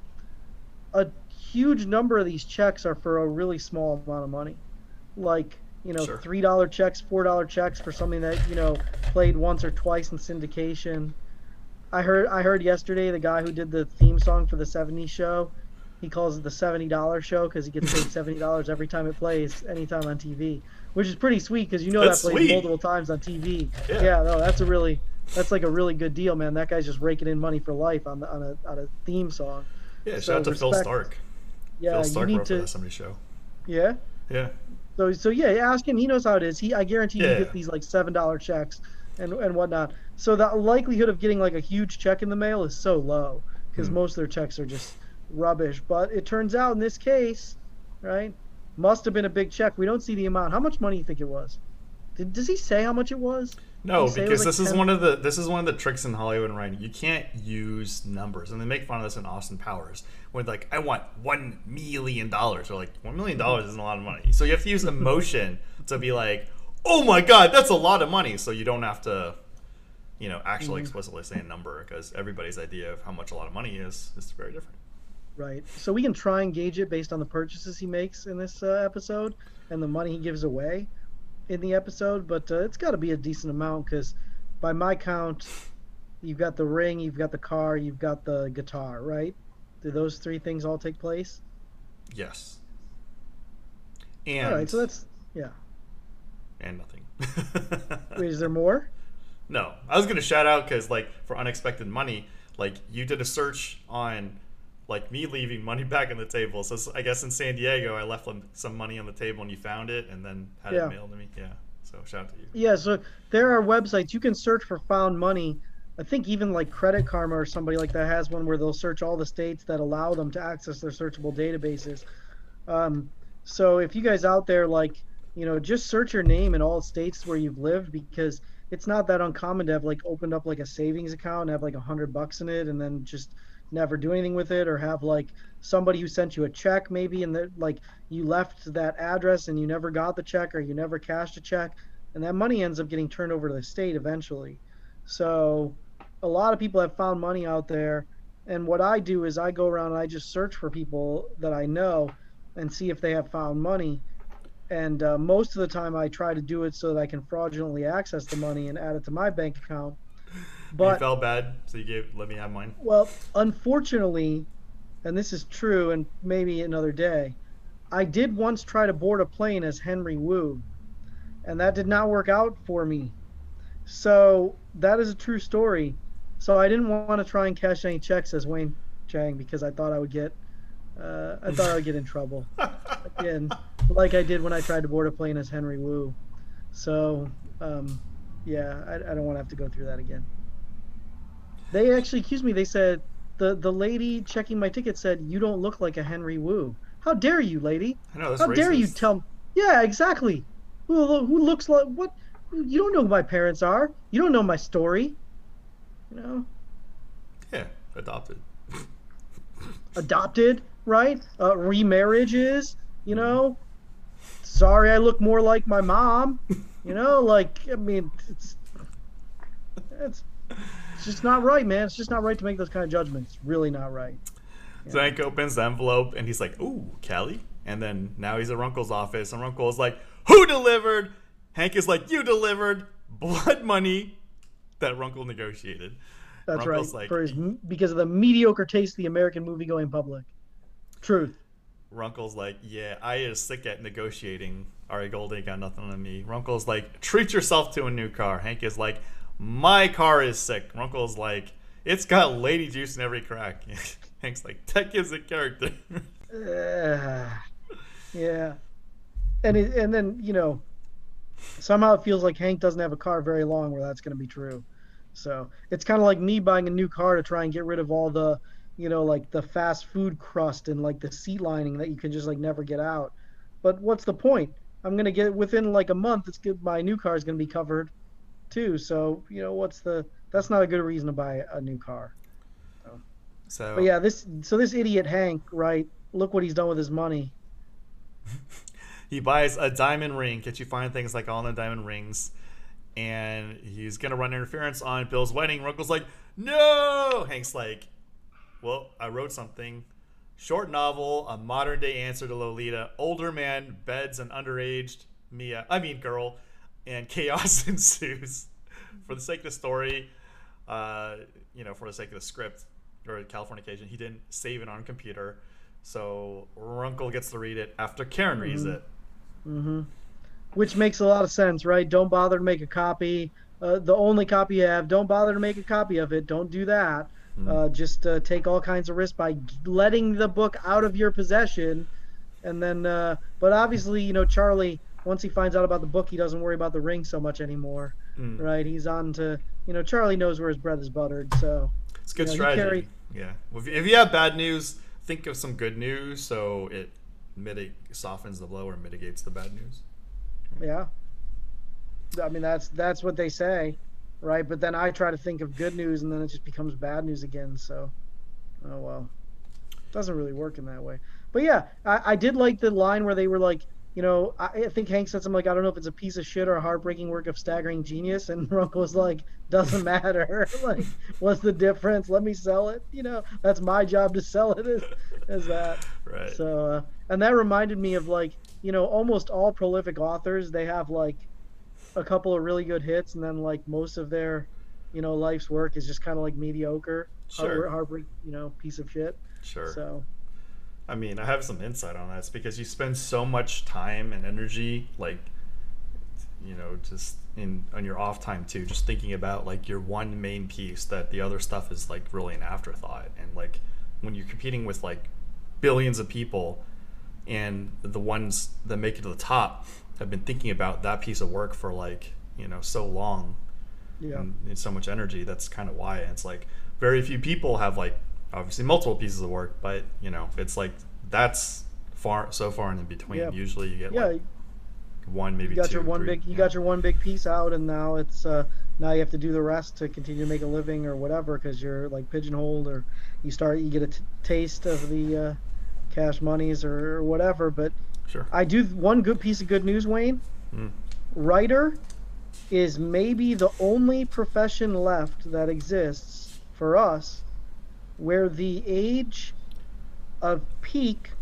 A huge number of these checks are for a really small amount of money. Like, you know, Sure. three dollar checks, four dollar checks for something that, you know, played once or twice in syndication. I heard I heard yesterday the guy who did the theme song for the seventies show, he calls it the seventy dollar show because he gets paid seventy dollars every time it plays, anytime on T V, which is pretty sweet because you know That's that plays sweet. multiple times on T V. Yeah. Yeah, no, that's a really that's like a really good deal, man. That guy's just raking in money for life on the, on a on a theme song. Yeah, So shout out to Phil respect. Stark. Yeah, Phil you Stark need wrote for to. that somebody show. Yeah. Yeah. So so yeah, ask him. He knows how it is. He I guarantee you Yeah. get these like seven dollar checks and and whatnot. So the likelihood of getting like a huge check in the mail is so low because Hmm. most of their checks are just rubbish. But it turns out in this case, right, must have been a big check. We don't see the amount. How much money do you think it was? Did, does he say how much it was? No, Did he say it because was, like, this is ten? one of the this is one of the tricks in Hollywood writing. You can't use numbers, and they make fun of this in Austin Powers. When like, I want one million dollars, or like one million dollars isn't a lot of money. So you have to use emotion to be like, oh my god, that's a lot of money. So you don't have to, you know, actually Mhm. explicitly say a number because everybody's idea of how much a lot of money is is very different. Right. So we can try and gauge it based on the purchases he makes in this uh, episode and the money he gives away in the episode, but uh, it's got to be a decent amount because by my count, you've got the ring, you've got the car, you've got the guitar, right? Do those three things all take place? Yes. And All right, so that's yeah. and nothing. Wait, is there more? No, I was gonna shout out because like for unexpected money, like you did a search on like me leaving money back on the table. So I guess in San Diego, I left some money on the table and you found it and then had Yeah. it mailed to me. Yeah. So shout out to you. Yeah, so there are websites you can search for found money. I think even like Credit Karma or somebody like that has one where they'll search all the states that allow them to access their searchable databases. Um, so if you guys out there like, you know, just search your name in all states where you've lived because it's not that uncommon to have like opened up like a savings account and have like a hundred bucks in it and then just never do anything with it, or have like somebody who sent you a check maybe and that like you left that address and you never got the check or you never cashed a check and that money ends up getting turned over to the state eventually. So a lot of people have found money out there, and what I do is I go around and I just search for people that I know and see if they have found money. And uh, most of the time I try to do it so that I can fraudulently access the money and add it to my bank account. you But felt bad, so you gave let me have mine. well, unfortunately, and this is true and maybe another day, I did once try to board a plane as Henry Wu, and that did not work out for me. So that is a true story. So I didn't want to try and cash any checks as Wayne Chang because I thought I would get, uh, I thought I would get in trouble again, like I did when I tried to board a plane as Henry Wu. So um, yeah, I, I don't want to have to go through that again. They actually accused me. They said the the lady checking my ticket said you don't look like a Henry Wu. How dare you, lady? I know that's How racist. dare you tell? Yeah, exactly. Who who looks like what? You don't know who my parents are. You don't know my story. You know, Yeah, adopted. adopted, right? Uh, remarriages. You know, sorry, I look more like my mom. You know, like I mean, it's it's it's just not right, man. It's just not right to make those kind of judgments. It's really not right. So Hank opens the envelope and he's like, "Ooh, Callie." And then now he's at Runkle's office, and Runkle is like, "Who delivered?" Hank is like, "You delivered blood money that Runkle negotiated." That's Runkle's right. like, For his, because of the mediocre taste of the American movie-going public. Truth. Runkle's like, "Yeah, I is sick at negotiating. Ari Gold ain't got nothing on me." Runkle's like, "Treat yourself to a new car." Hank is like, "My car is sick." Runkle's like, "It's got lady juice in every crack." Hank's like, "That gives it character." Uh, yeah. And it, and then, you know, somehow it feels like Hank doesn't have a car very long where that's going to be true. So it's kind of like me buying a new car to try and get rid of all the, you know, like the fast food crust and like the seat lining that you can just like never get out. But what's the point? I'm gonna get within like a month. It's good. My new car is gonna be covered too. So you know, what's the? That's not a good reason to buy a new car. So, but So yeah, this so this idiot Hank, right? Look what he's done with his money. he buys a diamond ring. Can you find things like all the diamond rings? And he's gonna run interference on Bill's wedding. Runkle's like, no. Hank's like, well, I wrote something. Short novel, a modern day answer to Lolita. Older man beds an underaged Mia, I mean girl, and chaos ensues. For the sake of the story, uh, you know, for the sake of the script or Californication, he didn't save it on computer, so Runkle gets to read it after Karen mm-hmm. reads it. Mm-hmm. Which makes a lot of sense, right? Don't bother to make a copy. Uh, the only copy you have, don't bother to make a copy of it. Don't do that. Uh, just uh, take all kinds of risks by letting the book out of your possession, and then. Uh, but obviously, you know, Charlie. Once he finds out about the book, he doesn't worry about the ring so much anymore, mm. right? He's on to, you know, Charlie knows where his bread is buttered, so. It's good you know, strategy. Carried... Yeah. If, if you have bad news, think of some good news, so it mitig- softens the blow or mitigates the bad news. Yeah. I mean, that's that's what they say. Right, but then I try to think of good news, and then it just becomes bad news again. So, oh well, it doesn't really work in that way. But yeah, I, I did like the line where they were like, you know, I, I think Hank said something like, I don't know if it's a piece of shit or a heartbreaking work of staggering genius, and Runkle was like, doesn't matter. Like, what's the difference? Let me sell it. You know, that's my job to sell it as, as that. Right. So, uh, and that reminded me of like, you know, almost all prolific authors, they have like a couple of really good hits, and then like most of their, you know, life's work is just kind of like mediocre, sure. heartbreak, you know, piece of shit. Sure. So, I mean, I have some insight on this because you spend so much time and energy, like, you know, just in on your off time too, just thinking about like your one main piece that the other stuff is like really an afterthought. And like when you're competing with like billions of people, and the ones that make it to the top have been thinking about that piece of work for like, you know, so long, yeah, and, and so much energy. That's kind of why. And it's like very few people have like obviously multiple pieces of work, but you know, it's like that's far so far and in between. Yeah. Usually you get yeah. like one, maybe you got two, your one three, big you yeah. got your one big piece out, and now it's uh now you have to do the rest to continue to make a living or whatever, because you're like pigeonholed, or you start you get a t- taste of the uh cash monies or, or whatever. But sure, I do one good piece of good news, Wayne. mm. Writer is maybe the only profession left that exists for us where the age of peak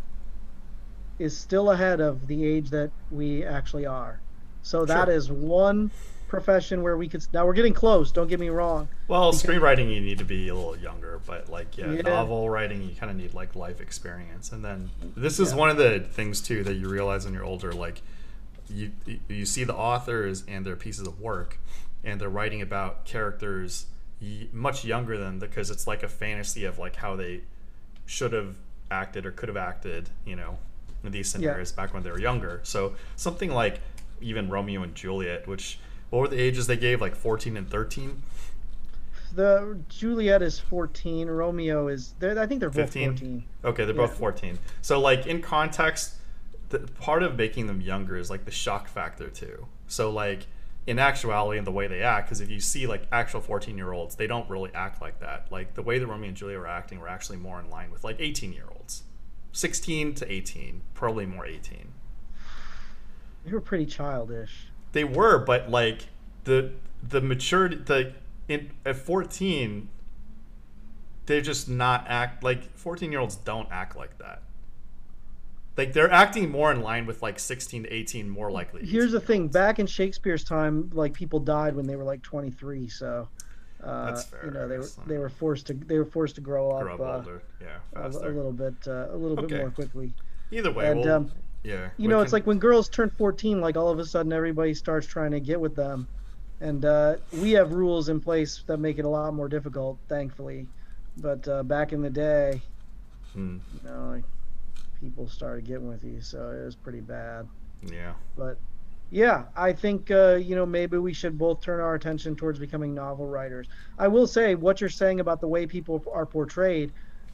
is still ahead of the age that we actually are. So that Sure. is one profession where we could. Now we're getting close. Don't get me wrong. Well, Because- screenwriting you need to be a little younger, but like yeah, Yeah. novel writing you kind of need like life experience. And then this is Yeah. one of the things too that you realize when you're older, like you you see the authors and their pieces of work, and they're writing about characters y- much younger than, because it's like a fantasy of like how they should have acted or could have acted, you know, in these scenarios back when they were younger. So something like even Romeo and Juliet, which what were the ages they gave, like fourteen and thirteen? The Juliet is fourteen. Romeo is. they're- I think they're both fifteen? fourteen. Okay, they're Yeah. both fourteen. So like in context, the part of making them younger is like the shock factor too. So like in actuality and the way they act, because if you see like actual fourteen year olds, they don't really act like that. Like the way that Romeo and Juliet were acting were actually more in line with like eighteen year olds. sixteen to eighteen, probably more eighteen. They were pretty childish. They were, but like the the maturity, the in at fourteen, they're just not act like fourteen year olds don't act like that. Like they're acting more in line with like sixteen to eighteen, more likely. Here's the thing: back in Shakespeare's time, like people died when they were like twenty-three. So, uh, That's fair, you know, they I were guess. they were forced to they were forced to grow up, grow up uh, older, yeah, a, a faster. little bit uh, a little Okay. bit more quickly. Either way, And we'll, um, yeah, you we know, it's can- like when girls turn fourteen, like all of a sudden everybody starts trying to get with them, and uh, we have rules in place that make it a lot more difficult, thankfully. But uh, back in the day, Hmm, you know, like, people started getting with you, so it was pretty bad. yeah, But yeah, I think uh, you know, maybe we should both turn our attention towards becoming novel writers. I will say what you're saying about the way people are portrayed.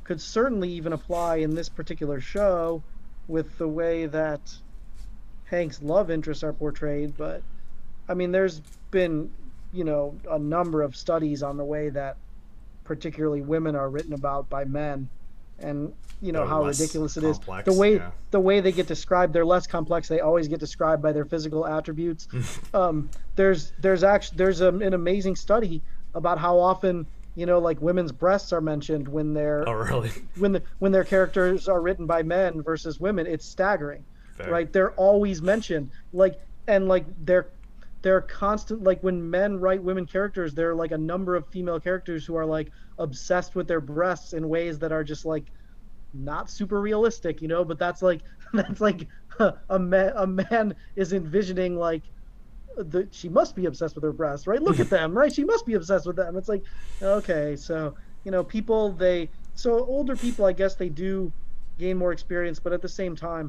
could certainly even apply in this particular show with the way that Hank's love interests are portrayed. But I mean, there's been, you know, a number of studies on the way that particularly women are written about by men, and you know They're how less ridiculous it is. complex, The way yeah. the way they get described, they're less complex. They always get described by their physical attributes. um, there's there's actually there's a, an amazing study about how often, you know, like women's breasts are mentioned when they're Oh, really? when the when their characters are written by men versus women. It's staggering. Fair. Right? They're always mentioned. Like, and like they're they're constant, like when men write women characters, there are like a number of female characters who are like obsessed with their breasts in ways that are just like not super realistic, you know, but that's like that's like a man a man is envisioning like the she must be obsessed with her breasts, right? Look at them, right? She must be obsessed with them. It's like, okay, so you know, people they so older people, I guess they do gain more experience, but at the same time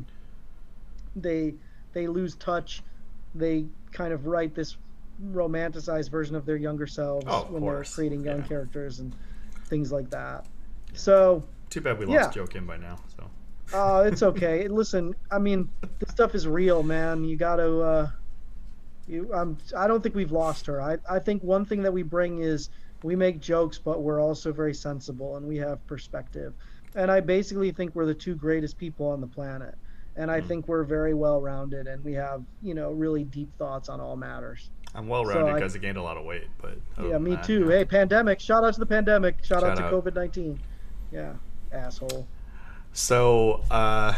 they they lose touch. They kind of write this romanticized version of their younger selves Oh, of when course. they're creating young Yeah. characters and things like that. So Too bad we Yeah. lost Joe Kim by now. So uh, it's okay. Listen, I mean, this stuff is real, man. You got to. Uh, you, um, I don't think we've lost her. I, I think one thing that we bring is we make jokes, but we're also very sensible and we have perspective. And I basically think we're the two greatest people on the planet. And I Mm. think we're very well rounded and we have, you know, really deep thoughts on all matters. I'm well rounded So I- because I gained a lot of weight. But other Yeah, than me that, too. yeah. Hey, pandemic. Shout out to the pandemic. Shout, out Shout to out. COVID nineteen. Yeah, asshole. So uh,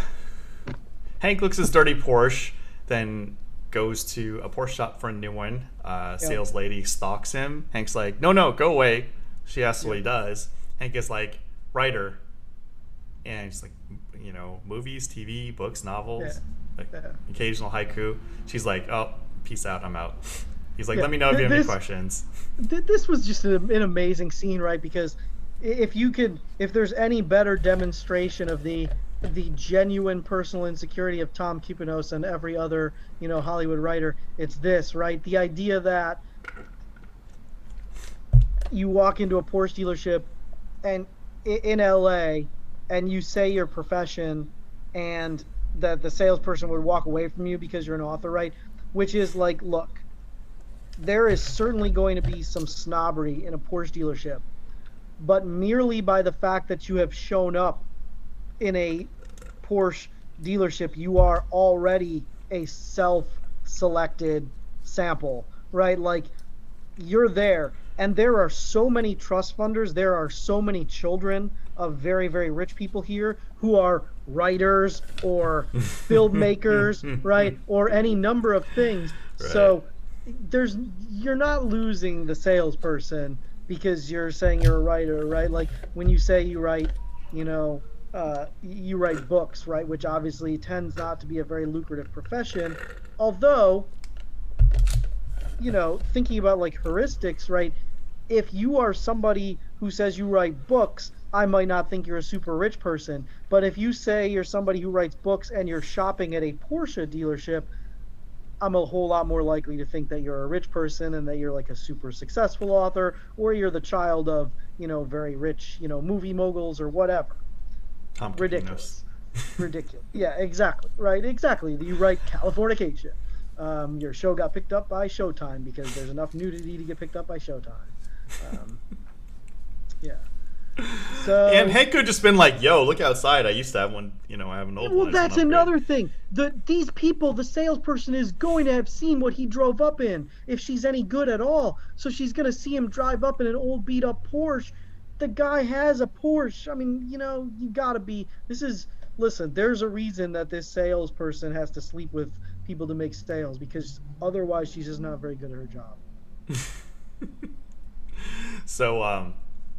Hank looks at his dirty Porsche, then goes to a Porsche shop for a new one. Uh, sales lady stalks him. Hank's like, no, no, go away. She asks what he does. Hank is like, writer. And he's like, you know, movies, T V, books, novels, Yeah. like Yeah. occasional haiku. She's like, oh, peace out, I'm out. He's like, Yeah. let me know if you have This- any questions. Th- this was just a, an amazing scene, right? Because i- if you could, if there's any better demonstration of the the genuine personal insecurity of Tom Cupinos and every other, you know, Hollywood writer, it's this, right? The idea that you walk into a Porsche dealership and i- in L A and you say your profession and that the salesperson would walk away from you because you're an author, right? Which is like, look, there is certainly going to be some snobbery in a Porsche dealership, but merely by the fact that you have shown up in a Porsche dealership, you are already a self-selected sample, right? Like, you're there, and there are so many trust funders, there are so many children of very, very rich people here who are writers or filmmakers, right? Or any number of things. Right. So there's you're not losing the salesperson because you're saying you're a writer, right? Like when you say you write, you know, uh, you write books, right? Which obviously tends not to be a very lucrative profession. Although, you know, thinking about like heuristics, right? If you are somebody who says you write books, I might not think you're a super rich person. But if you say you're somebody who writes books and you're shopping at a Porsche dealership, I'm a whole lot more likely to think that you're a rich person and that you're like a super successful author, or you're the child of, you know, very rich, you know, movie moguls or whatever. Tom Cupinos. Ridiculous. Ridiculous. Yeah, exactly. Right, exactly. You write Californication. Um, your show got picked up by Showtime because there's enough nudity to get picked up by Showtime. Um, yeah. So, And Hank could have just been like, yo, look outside. I used to have one, you know, I have an old well, one. I just that's wanna upgrade." another thing. The these people, the salesperson is going to have seen what he drove up in, if she's any good at all. So she's going to see him drive up in an old beat up Porsche. The guy has a Porsche. I mean, you know, you got to be. This is listen. There's a reason that this salesperson has to sleep with people to make sales, because otherwise she's just not very good at her job. So, um,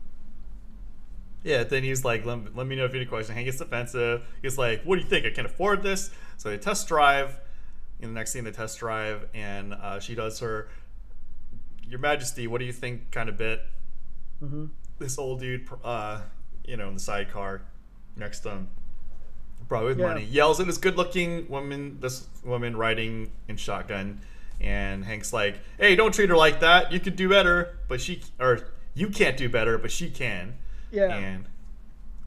yeah, then he's like, let, let me know if you have any questions. Hank gets defensive. He's like, what do you think? I can afford this? So they test drive. In the next scene, they test drive, and uh, she does her, Your Majesty, what do you think kind of bit? Mm-hmm. This old dude, uh, you know, in the sidecar next to him, probably with Yeah. money, yells at this good-looking woman, this woman riding in shotgun, and Hank's like, hey, don't treat her like that. You could do better, but she, or you can't do better, but she can. Yeah. And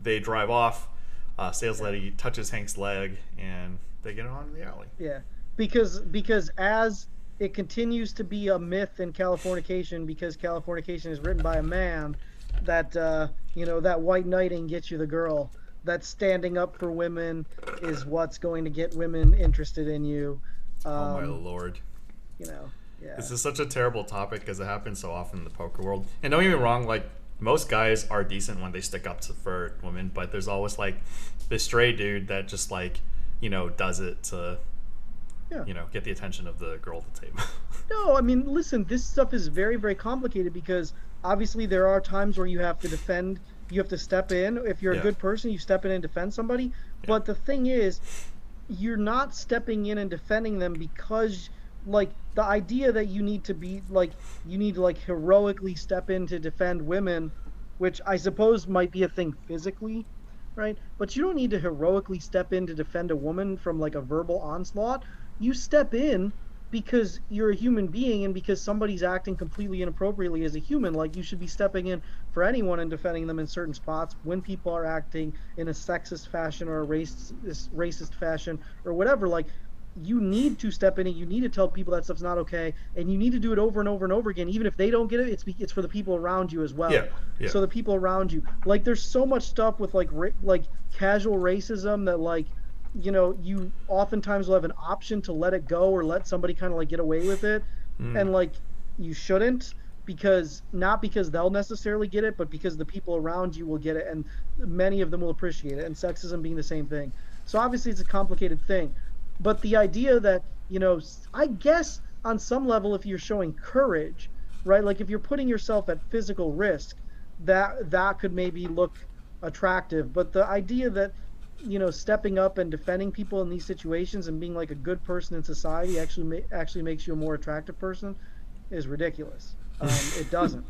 they drive off. Uh, sales lady touches Hank's leg, and they get on in the alley. Yeah, because because as it continues to be a myth in Californication, because Californication is written by a man, that uh, you know that white knighting gets you the girl. That standing up for women is what's going to get women interested in you. Um, Oh my lord. You know, yeah. This is such a terrible topic because it happens so often in the poker world. And don't get me wrong, like most guys are decent when they stick up to, for women, but there's always like this stray dude that just like, you know, does it to, Yeah. you know, get the attention of the girl at the table. No, I mean, listen, this stuff is very, very complicated because obviously there are times where you have to defend, you have to step in. If you're Yeah. a good person, you step in and defend somebody. But the thing is, you're not stepping in and defending them because, like, the idea that you need to be, like, you need to, like, heroically step in to defend women, which I suppose might be a thing physically, right? But you don't need to heroically step in to defend a woman from, like, a verbal onslaught. You step in because you're a human being and because somebody's acting completely inappropriately as a human. Like, you should be stepping in for anyone and defending them in certain spots when people are acting in a sexist fashion or a racist racist fashion or whatever. Like, you need to step in and you need to tell people that stuff's not okay, and you need to do it over and over and over again. Even if they don't get it, it's it's for the people around you as well. Yeah, yeah. So the people around you, like, there's so much stuff with like ra- like casual racism that, like, you know, you oftentimes will have an option to let it go or let somebody kind of like get away with it. Mm. And like, you shouldn't, because not because they'll necessarily get it, but because the people around you will get it, and many of them will appreciate it. And sexism being the same thing. So obviously it's a complicated thing, but the idea that, you know, I guess on some level, if you're showing courage, right? Like if you're putting yourself at physical risk, that that could maybe look attractive. But the idea that, you know, stepping up and defending people in these situations and being like a good person in society actually ma- actually makes you a more attractive person is ridiculous. Um, it doesn't.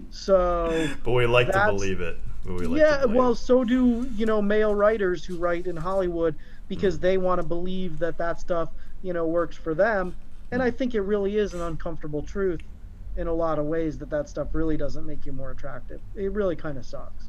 So, But we like to that's- believe it. But we like yeah, to believe well, it. so do, you know, male writers who write in Hollywood because Mm. they want to believe that that stuff, you know, works for them. And I think it really is an uncomfortable truth in a lot of ways that that stuff really doesn't make you more attractive. It really kind of sucks.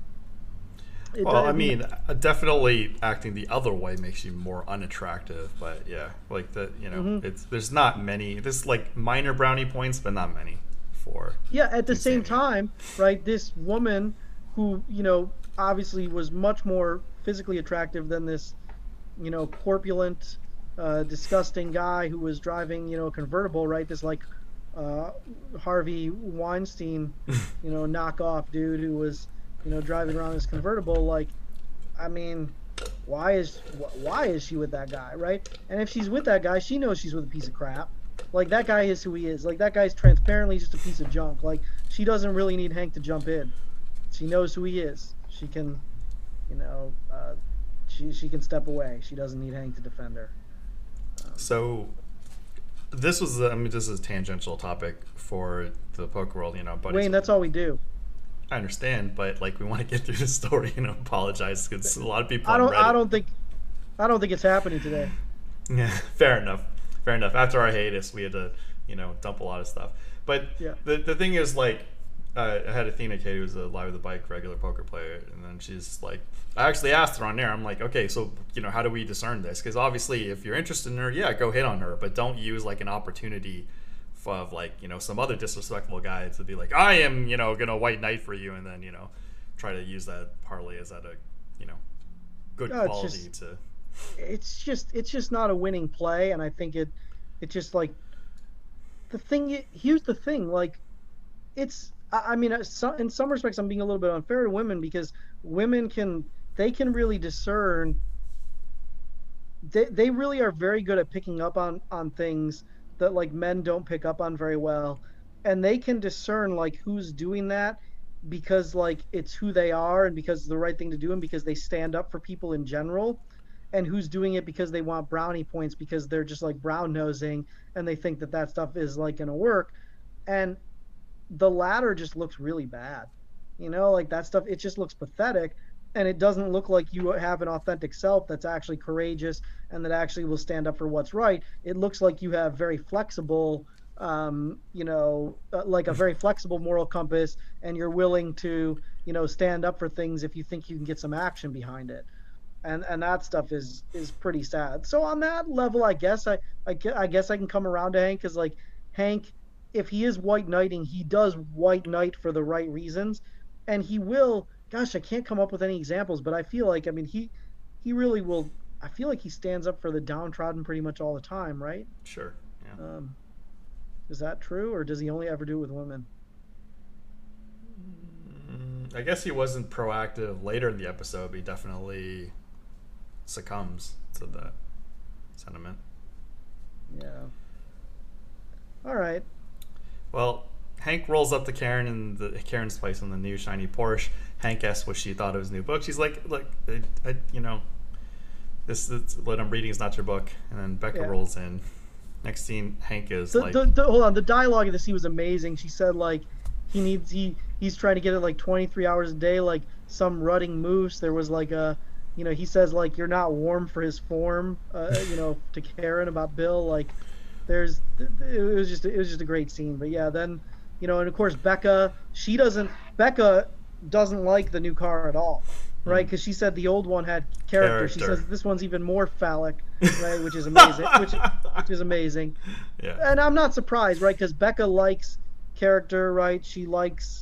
It Well, does- I mean, uh, definitely acting the other way makes you more unattractive. But yeah, like the you know, Mhm. it's there's not many. There's like minor brownie points, but not many for. Yeah, at the same Insanity. time, right, this woman who, you know, obviously was much more physically attractive than this, you know, corpulent, uh, disgusting guy who was driving, you know, a convertible, right? This, like, uh, Harvey Weinstein, you know, knockoff dude who was, you know, driving around his convertible. Like, I mean, why is wh- why is she with that guy, right? And if she's with that guy, she knows she's with a piece of crap. Like, that guy is who he is. Like, that guy's transparently just a piece of junk. Like, she doesn't really need Hank to jump in. She knows who he is. She can, you know, uh, she she can step away. She doesn't need Hank to defend her. So, this was the, I mean, this is a tangential topic for the poker world, you know. But Wayne, that's all we do. I understand, but like we want to get through the story and apologize because a lot of people. I on don't Reddit, I don't think I don't think it's happening today. Yeah, fair enough. Fair enough. After our hiatus, we had to, you know, dump a lot of stuff. But Yeah. the the thing is, like, uh, I had Athena Kate, who was a live with the bike regular poker player, and then she's like, I actually asked her on there. I'm like, okay, so you know, how do we discern this? Because obviously, if you're interested in her, yeah, go hit on her, but don't use like an opportunity of like, you know, some other disrespectful guy to be like, I am, you know, gonna white knight for you, and then, you know, try to use that parlay as at a, you know, good No, it's quality just- to. It's just it's just not a winning play, and I think it it just, like, the thing. Here's the thing, like, it's I I mean, uh, so- in some respects, I'm being a little bit unfair to women because women can they can really discern. They they really are very good at picking up on on things that, like, men don't pick up on very well, and they can discern, like, who's doing that because, like, it's who they are and because it's the right thing to do and because they stand up for people in general, and who's doing it because they want brownie points because they're just, like, brown nosing and they think that that stuff is, like, gonna work. And the latter just looks really bad, you know, like, that stuff, it just looks pathetic, and it doesn't look like you have an authentic self that's actually courageous and that actually will stand up for what's right. It looks like you have very flexible, um, you know, uh, like a very flexible moral compass, and you're willing to, you know, stand up for things if you think you can get some action behind it. And and that stuff is is pretty sad. So on that level, I guess I I, I guess I can come around to Hank, because like Hank, if he is white knighting, he does white knight for the right reasons, and he will. Gosh, I can't come up with any examples, but I feel like I mean he he really will. I feel like he stands up for the downtrodden pretty much all the time, right? Sure. Yeah. Um, is that true, or does he only ever do it with women? Mm, I guess he wasn't proactive later in the episode, but he definitely succumbs to that sentiment. Yeah. All right. Well, Hank rolls up to Karen in the Karen's place in the new shiny Porsche. Hank asks what she thought of his new book. She's like, "Look, I, I, you know, this is what I'm reading is not your book." And then Becca Yeah. rolls in. Next scene, Hank is The, like, the, the, hold on, the dialogue of the scene was amazing. She said like he needs he he's trying to get it like twenty-three hours a day, like some rutting moose. There was like a, you know, he says like you're not warm for his form, uh, you know, to Karen about Bill. Like there's it was just it was just a great scene. But yeah, then you know, and of course Becca, she doesn't Becca doesn't like the new car at all, right? Because she said the old one had character. Character. She says this one's even more phallic, right? Which is amazing. which which is amazing. yeah, And I'm not surprised, right? Because Becca likes character, right? She likes.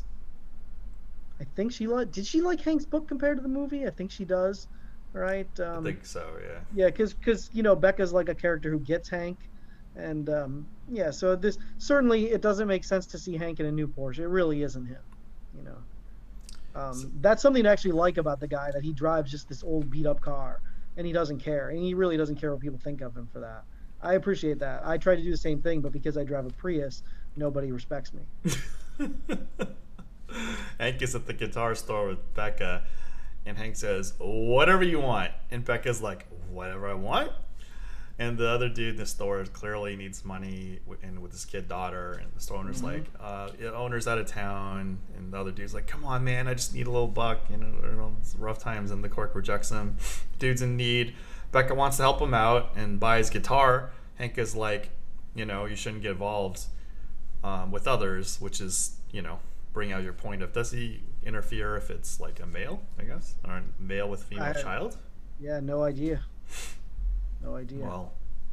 I think she like. Did she like Hank's book compared to the movie? I think she does, right? Um, I think so. Yeah. yeah, because because you know Becca's like a character who gets Hank, and um, yeah. So this certainly it doesn't make sense to see Hank in a new Porsche. It really isn't him, you know. Um, So- that's something to actually like about the guy, that he drives just this old beat up car and he doesn't care, and he really doesn't care what people think of him for that. I appreciate that. I try to do the same thing, but because I drive a Prius, nobody respects me. Hank is at the guitar store with Becca, and Hank says, "Whatever you want," and Becca's like, "Whatever I want." And the other dude in the store clearly needs money, w- and with his kid daughter, and the store owner's Mhm. like, uh, yeah, "Owner's out of town," and the other dude's like, "Come on, man, I just need a little buck." You know, you know, it's rough times, and the clerk rejects him. Dude's in need. Becca wants to help him out and buy his guitar. Hank is like, you know, you shouldn't get involved um, with others, which is, you know, bring out your point of, does he interfere if it's like a male, I guess, or a male with female I- child? Yeah, no idea. No idea. Well,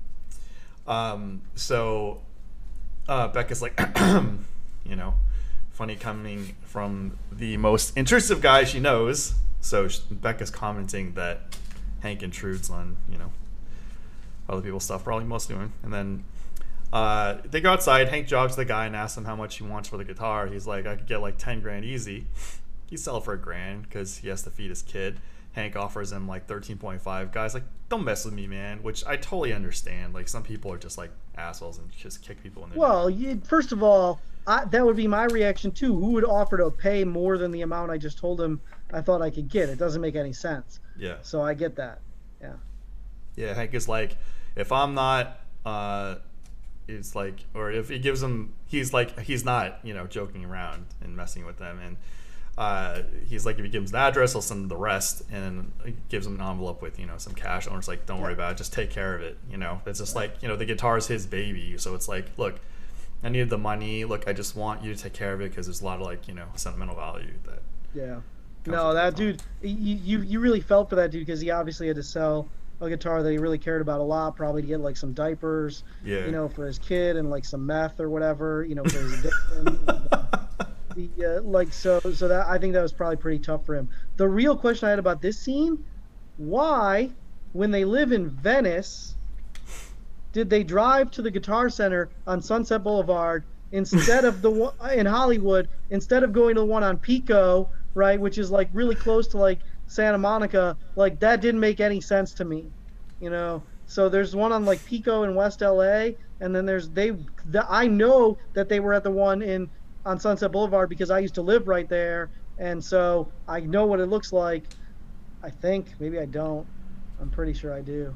um, so uh, Becca's like, you know, funny coming from the most intrusive guy she knows. So sh- Becca's commenting that Hank intrudes on, you know, other people's stuff, probably most doing. And then uh, they go outside. Hank jogs the guy and asks him how much he wants for the guitar. He's like, I could get like ten grand easy. He sell it for a grand because he has to feed his kid. Hank offers him like thirteen point five. Guys like, don't mess with me, man, which I totally understand. Like, some people are just like assholes and just kick people in the Well, you, first of all, I, that would be my reaction too. Who would offer to pay more than the amount I just told him I thought I could get? It doesn't make any sense. yeah. So I get that. Yeah. Yeah, Hank is like, if I'm not, uh, it's like, or if he gives him, he's like, he's not, you know, joking around and messing with them. And uh, he's like, if he gives him the address, he'll send him the rest, and he gives him an envelope with, you know, some cash. Owner's like, don't worry about it, just take care of it. You know, it's just like, you know, the guitar's his baby. So it's like, look, I needed the money. Look, I just want you to take care of it because there's a lot of like, you know, sentimental value that. Yeah. comes No, with that the dude, you, you you really felt for that dude, because he obviously had to sell a guitar that he really cared about a lot, probably to get like some diapers, Yeah. you know, for his kid, and like some meth or whatever, you know, for his addiction. and, uh, the, uh, like so, so that I think that was probably pretty tough for him. The real question I had about this scene: why, when they live in Venice, did they drive to the Guitar Center on Sunset Boulevard instead of the one in Hollywood, instead of going to the one on Pico, right, which is like really close to like Santa Monica? Like, that didn't make any sense to me, you know. So there's one on like Pico in West L A, and then there's they. The, I know that they were at the one in on Sunset Boulevard because I used to live right there, and so I know what it looks like. I think maybe I don't. I'm pretty sure I do.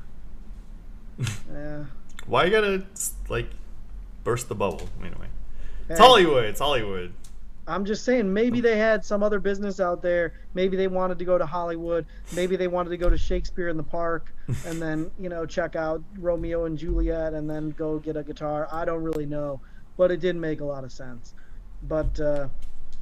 Yeah. Why you gotta like burst the bubble? Anyway, it's Hey. Hollywood. It's Hollywood. I'm just saying, maybe they had some other business out there. Maybe they wanted to go to Hollywood. Maybe they wanted to go to Shakespeare in the Park and then, you know, check out Romeo and Juliet and then go get a guitar. I don't really know, but it did make a lot of sense. But uh,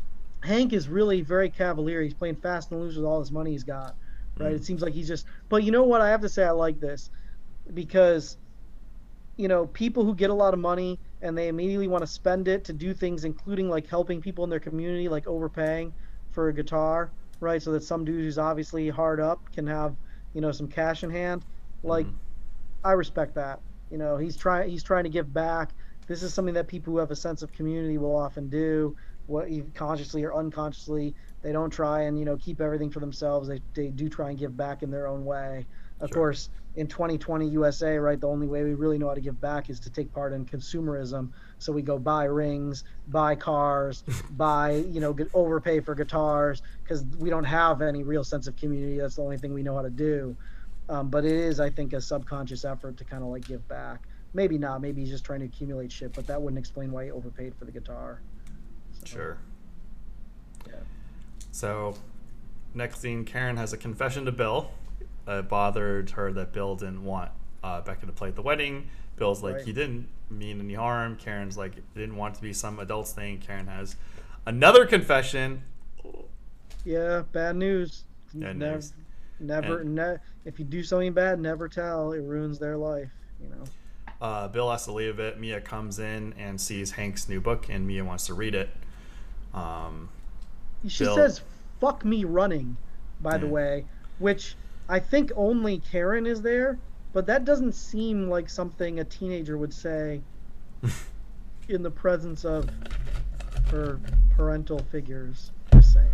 Hank is really very cavalier. He's playing fast and loose with all this money he's got, right? Mm. It seems like he's just. But you know what? I have to say I like this because you know people who get a lot of money and they immediately want to spend it to do things, including like helping people in their community, like overpaying for a guitar, right? So that some dude who's obviously hard up can have you know some cash in hand. Like Mm. I respect that. You know, he's trying he's trying to give back. This is something that people who have a sense of community will often do, what consciously or unconsciously. They don't try and you know keep everything for themselves. They they do try and give back in their own way. Of Sure. course, in twenty twenty U S A, right, the only way we really know how to give back is to take part in consumerism. So we go buy rings, buy cars, buy you know get overpay for guitars because we don't have any real sense of community. That's the only thing we know how to do. Um, but it is, I think, a subconscious effort to kind of like give back. Maybe not. Maybe he's just trying to accumulate shit, but that wouldn't explain why he overpaid for the guitar. So, Sure. yeah. So, next scene, Karen has a confession to Bill. Uh, it bothered her that Bill didn't want uh, Becca to play at the wedding. Bill's like, Right. he didn't mean any harm. Karen's like, it didn't want it to be some adults thing. Karen has another confession. Yeah, bad news. Bad never, news. never, And- ne- if you do something bad, never tell. It ruins their life. You know. Uh, Bill has to leave it. Mia comes in and sees Hank's new book, and Mia wants to read it. Um, She Bill- says, "Fuck me running," by the Yeah. way, which I think only Karen is there, but that doesn't seem like something a teenager would say in the presence of her parental figures. Just saying.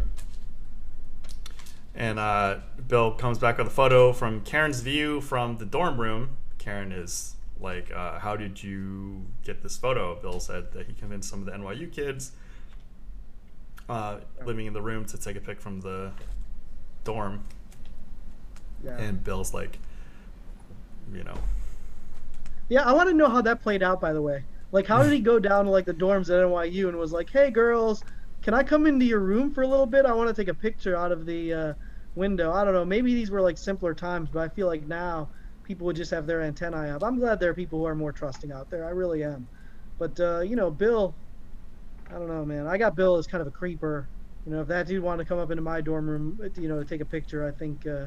and uh, Bill comes back with a photo from Karen's view from the dorm room. Karen is like, uh, how did you get this photo? Bill said that he convinced some of the N Y U kids uh, living in the room to take a pic from the dorm. Yeah. And Bill's like, you know, Yeah, I want to know how that played out, by the way. Like, how did he go down to, like, the dorms at N Y U and was like, hey, girls, can I come into your room for a little bit? I want to take a picture out of the uh, window. I don't know. Maybe these were, like, simpler times, but I feel like now people would just have their antennae up. I'm glad there are people who are more trusting out there. I really am. But, uh, you know, Bill, I don't know, man. I got Bill as kind of a creeper. You know, if that dude wanted to come up into my dorm room, you know, to take a picture, I think, uh,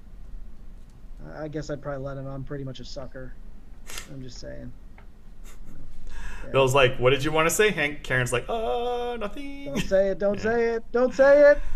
I guess I'd probably let him. I'm pretty much a sucker. I'm just saying. Yeah. Bill's like, what did you want to say, Hank? Karen's like, uh, nothing. Don't say it. Don't Yeah. say it. Don't say it.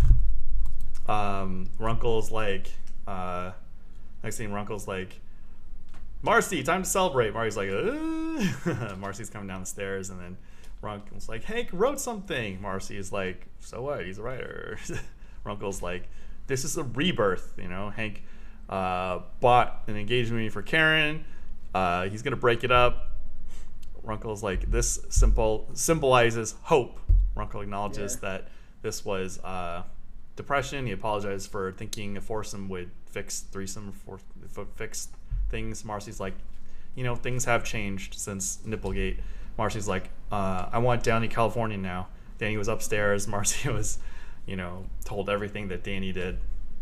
Um, Runkle's like, uh, next thing Runkle's like, Marcy, time to celebrate. Marcy's like, uh. Marcy's coming down the stairs, and then Runkle's like, Hank wrote something. Marcy's like, so what? He's a writer. Runkle's like, this is a rebirth, you know. Hank uh, bought an engagement ring for Karen. Uh, he's gonna break it up. Runkle's like, this simple symbolizes hope. Runkle acknowledges Yeah. that this was uh, depression. He apologized for thinking a foursome would fix threesome, for, fix things. Marcy's like, you know, things have changed since Nipplegate. Marcy's like, uh, I want Danny California now. Danny was upstairs. Marcy was, you know, told everything that Danny did.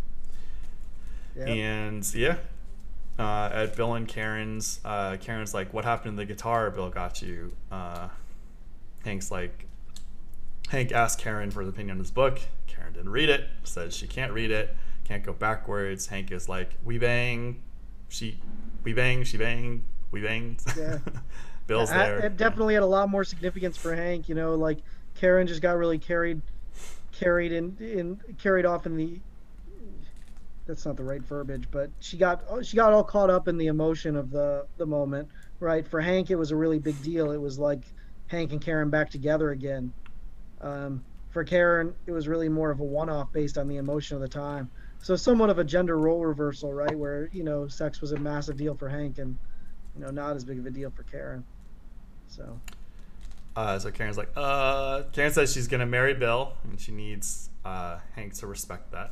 Yeah. And yeah, uh, at Bill and Karen's, uh, Karen's like, what happened to the guitar Bill got you? Uh, Hank's like, Hank asked Karen for his opinion on his book. Karen didn't read it, says she can't read it, can't go backwards. Hank is like, we bang, she, we bang, she banged, we banged. Yeah. Bill's I- there. It definitely had a lot more significance for Hank. You know, like Karen just got really carried, carried in, in carried off in the. That's not the right verbiage, but she got she got all caught up in the emotion of the the moment. Right. For Hank, it was a really big deal. It was like Hank and Karen back together again. Um, for Karen, it was really more of a one-off based on the emotion of the time. So somewhat of a gender role reversal, right? Where you know, sex was a massive deal for Hank, and you know, not as big of a deal for Karen. So. Uh, so Karen's like, uh, Karen says she's gonna marry Bill, and she needs uh, Hank to respect that.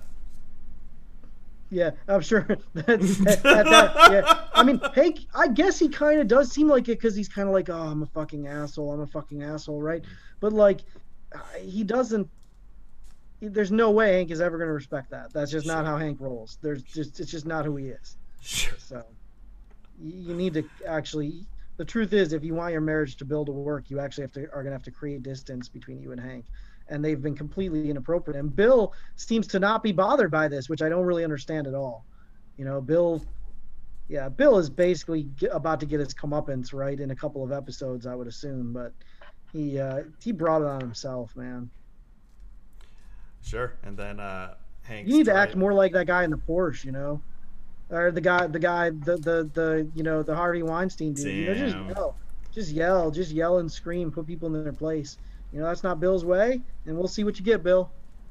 Yeah, I'm sure. that, that, that, yeah. I mean, Hank, I guess he kind of does seem like it because he's kind of like, oh, I'm a fucking asshole. I'm a fucking asshole, right? But like, he doesn't. There's no way Hank is ever going to respect that. That's just not Sure. how Hank rolls. There's just it's just not who he is. Sure. So you need to actually. The truth is, if you want your marriage to build to work, you actually have to are going to have to create distance between you and Hank. and they've been completely inappropriate. And Bill seems to not be bothered by this, which I don't really understand at all. You know, Bill, yeah, Bill is basically about to get his comeuppance, right, in a couple of episodes, I would assume, but he uh, he brought it on himself, man. Sure, and then uh, Hank's You need to tried- act more like that guy in the Porsche, you know, or the guy, the guy, the the the you know, the Harvey Weinstein dude. You know, just Damn. yell, just yell, just yell and scream, put people in their place. You know, that's not Bill's way, and we'll see what you get, Bill.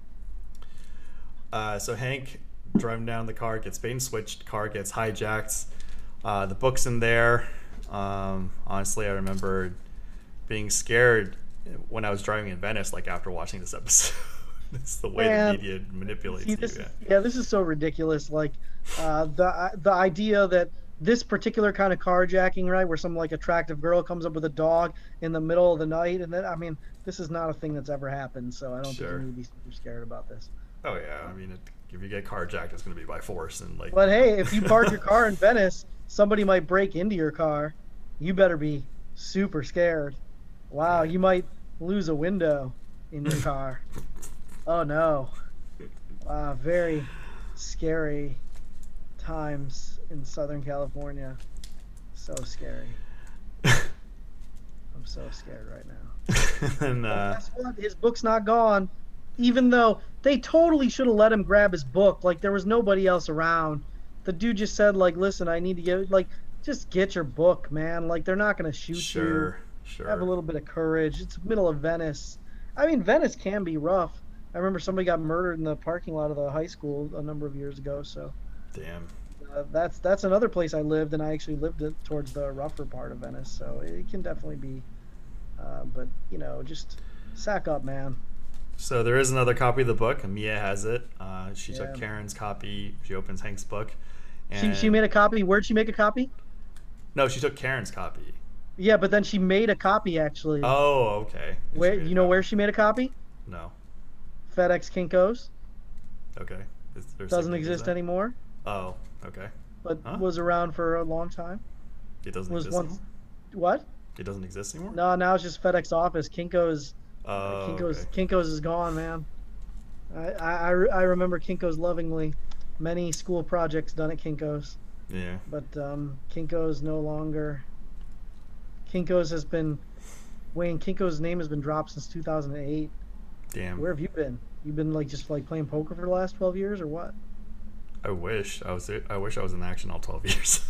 Uh, so Hank driving down the car gets bait and switched. Car gets hijacked. Uh, the book's in there. Um, honestly, I remember being scared when I was driving in Venice, like after watching this episode. It's the way Man, the media manipulates See, you. this Yeah. is, yeah, this is so ridiculous. Like, uh, the the idea that this particular kind of carjacking, right, where some like attractive girl comes up with a dog in the middle of the night, and then I mean, this is not a thing that's ever happened. So I don't Sure. think you need to be super scared about this. Oh yeah, I mean, it, if you get carjacked, it's going to be by force and like. But hey, if you park your car in Venice, somebody might break into your car. You better be super scared. Wow, you might lose a window in your car. Oh no. Wow, very scary times in Southern California. So scary. I'm so scared right now. and But uh, guess what? His book's not gone. Even though they totally should have let him grab his book. Like, there was nobody else around. The dude just said, like, listen, I need to get, like, just get your book, man. Like, they're not going to shoot you. sure, sure. Have a little bit of courage. It's middle of Venice. I mean, Venice can be rough. I remember somebody got murdered in the parking lot of the high school a number of years ago. So Damn. uh, that's that's another place I lived, and I actually lived it towards the rougher part of Venice. So it can definitely be. Uh, but you know, just sack up, man. So there is another copy of the book. and Mia has it. Uh, she Yeah. took Karen's copy. She opens Hank's book. She And she made a copy. Where'd she make a copy? No, she took Karen's copy. Yeah, but then she made a copy actually. Oh, okay. She where made a you know copy. where she made a copy? No. FedEx Kinko's. Okay. Is there Doesn't something- is exist that- anymore, Oh, okay. but Huh? was around for a long time. It doesn't Was exist once anymore? what? It doesn't exist anymore? No, now it's just FedEx office. Kinko's Oh, Kinko's okay. Kinko's is gone, man. I, I, I re- I remember Kinko's lovingly. Many school projects done at Kinko's, Yeah. but um, Kinko's no longer. Kinko's has been, Wayne. Kinko's name has been dropped since two thousand eight. Damn. Where have you been? You've been like just like playing poker for the last twelve years, or what? I wish I was. I wish I was in action all twelve years.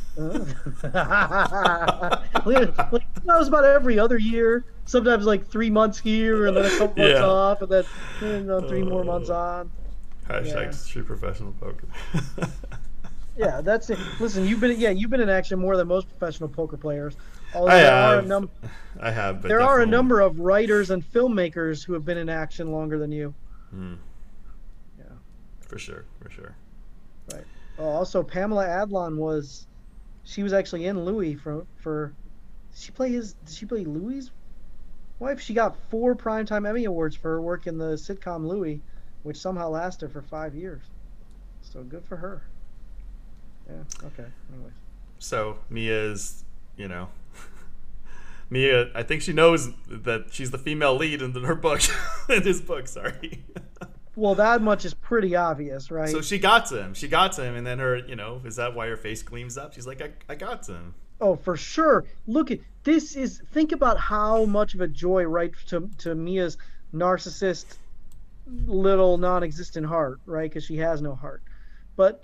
like, that was about every other year. Sometimes like three months here, and then a couple months Yeah. off, and then you know, three more months on. Hashtag Yeah. street professional poker. Yeah, that's it. Listen, you've been yeah, you've been in action more than most professional poker players. Although I there are a have. num- I have. But there are a definitely- number of writers and filmmakers who have been in action longer than you. Hmm. Yeah. For sure. For sure. Right. Oh, also, Pamela Adlon was, she was actually in Louis for for. Did she play his? Did she play Louis' wife? She got four Primetime Emmy Awards for her work in the sitcom Louis, which somehow lasted for five years. So good for her. Yeah. Okay. Anyways. So Mia's, you know, Mia. I think she knows that she's the female lead in her book, in his book. Sorry. Well, that much is pretty obvious, right? So she got to him. She got to him, and then her, you know, is that why her face gleams up? She's like, I, I got to him. Oh, for sure. Look at this is think about how much of a joy, right, to to Mia's narcissist little non-existent heart, right? Because she has no heart. But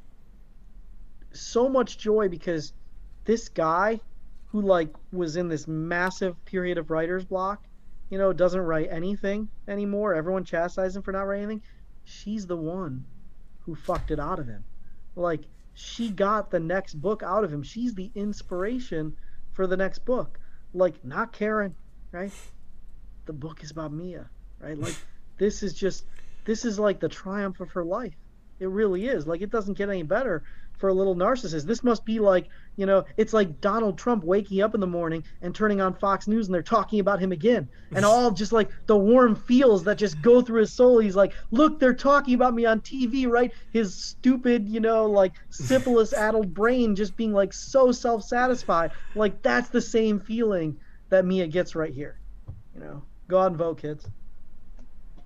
so much joy because this guy who like was in this massive period of writer's block, you know, doesn't write anything anymore. Everyone chastises him for not writing anything. She's the one who fucked it out of him. Like, she got the next book out of him. She's the inspiration for the next book. Like, not Karen, right? The book is about Mia, right? Like, this is just, this is like the triumph of her life. It really is. Like, it doesn't get any better for a little narcissist. This must be like, you know, it's like Donald Trump waking up in the morning and turning on Fox News and they're talking about him again. And all just like the warm feels that just go through his soul. He's like, look, they're talking about me on T V, right? His stupid, you know, like syphilis-addled brain just being like so self-satisfied. Like, that's the same feeling that Mia gets right here. You know, go out and vote, kids.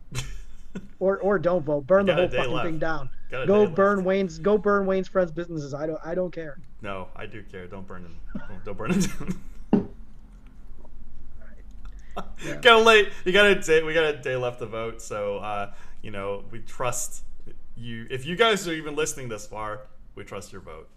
Or or don't vote. Burn the Got a whole day fucking left. thing down. Got a Go day burn left. Wayne's. Go burn Wayne's friends' businesses. I don't. I don't care. No, I do care. Don't burn them. Don't, don't burn them down. Yeah. Kind of late. You got a day. We got a day left to vote. So, uh, you know, we trust you. If you guys are even listening this far, we trust your vote.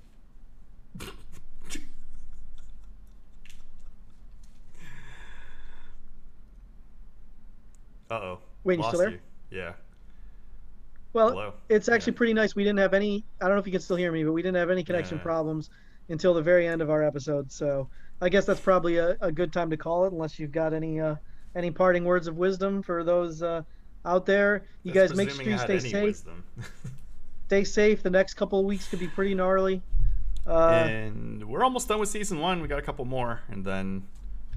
Uh oh. Wait, you still there? You. Yeah. Well, Hello. it's actually Yeah. pretty nice. We didn't have any. I don't know if you can still hear me, but we didn't have any connection Yeah. problems until the very end of our episode. So I guess that's probably a, a good time to call it, unless you've got any uh, any parting words of wisdom for those uh, out there. You That's guys make sure presuming you I had stay any safe. wisdom. Stay safe. The next couple of weeks could be pretty gnarly. Uh, and we're almost done with season one. We got a couple more, and then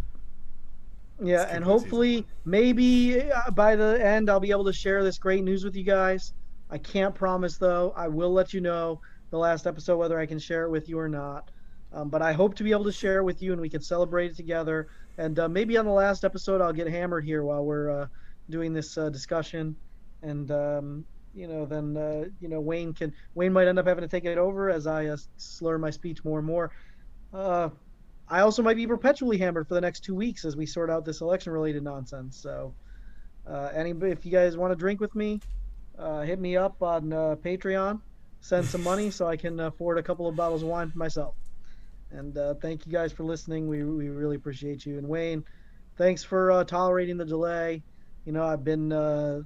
Yeah, Let's and conclude season hopefully, one. maybe uh, by the end, I'll be able to share this great news with you guys. I can't promise, though. I will let you know the last episode whether I can share it with you or not. Um, but I hope to be able to share it with you, and we can celebrate it together. And uh, maybe on the last episode, I'll get hammered here while we're uh, doing this uh, discussion. And um, you know, then uh, you know, Wayne can Wayne might end up having to take it over as I uh, slur my speech more and more. Uh, I also might be perpetually hammered for the next two weeks as we sort out this election-related nonsense. So, uh, anybody, if you guys want to drink with me, uh, hit me up on uh, Patreon. Send some money so I can afford a couple of bottles of wine for myself. And uh, thank you guys for listening. We we really appreciate you. And Wayne, thanks for uh, tolerating the delay. You know, I've been uh,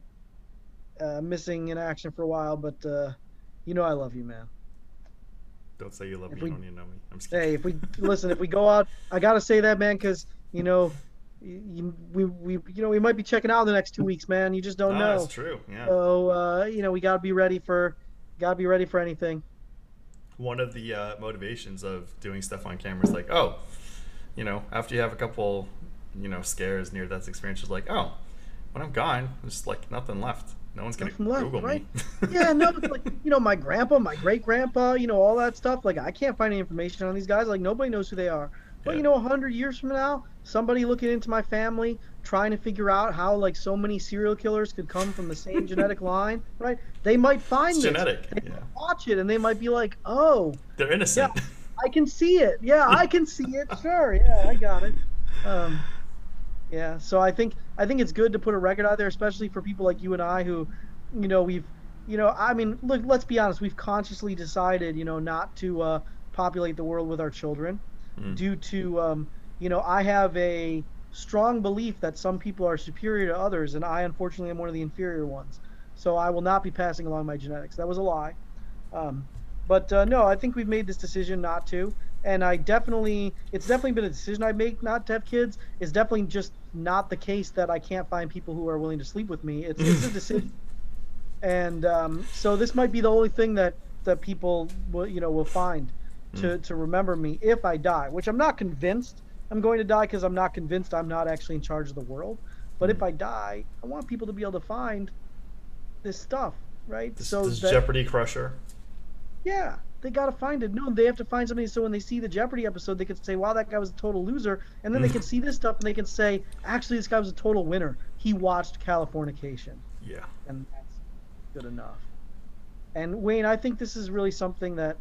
uh, missing in action for a while, but uh, you know I love you, man. Don't say you love If me. we- You don't even know me. I'm just kidding. Hey, if we listen, if we go out, I gotta say that, man, because you know, you, we we you know we might be checking out in the next two weeks, man. You just don't No, know. that's true. Yeah. So uh, you know, we gotta be ready for, gotta be ready for anything. One of the uh, motivations of doing stuff on camera is like, oh, you know, after you have a couple, you know, scares, near death experiences, like, oh, when I'm gone, there's like nothing left. No one's gonna Nothing left, Google right? me. Yeah, no, it's like you know, my grandpa, my great grandpa, you know, all that stuff. Like, I can't find any information on these guys. Like, nobody knows who they are. But Yeah. you know, a hundred years from now, somebody looking into my family, trying to figure out how like so many serial killers could come from the same genetic line, right? They might find It's this. genetic. They Yeah. might watch it and they might be like, oh, They're innocent. Yeah. I can see it. Yeah, I can see it. Sure. Yeah, I got it. Um, yeah. So I think I think it's good to put a record out there, especially for people like you and I, who, you know, we've, you know, I mean, look, let's be honest, we've consciously decided, you know, not to uh, populate the world with our children, Mm. due to, um, you know, I have a strong belief that some people are superior to others, and I unfortunately am one of the inferior ones. So I will not be passing along my genetics. That was a lie. Um, But uh, no, I think we've made this decision not to, and I definitely, it's definitely been a decision I make not to have kids. It's definitely just not the case that I can't find people who are willing to sleep with me. It's, it's a decision, and um, so this might be the only thing that that people will, you know, will find to to remember me if I die. Which I'm not convinced I'm going to die, because I'm not convinced I'm not actually in charge of the world. But if I die, I want people to be able to find this stuff, right? This, so this that, Jeopardy crusher. yeah, they gotta find it. No, they have to find something so when they see the Jeopardy episode, they can say, "Wow, that guy was a total loser," and then they can see this stuff and they can say, "Actually, this guy was a total winner. He watched Californication," Yeah. and that's good enough. And Wayne, I think this is really something that,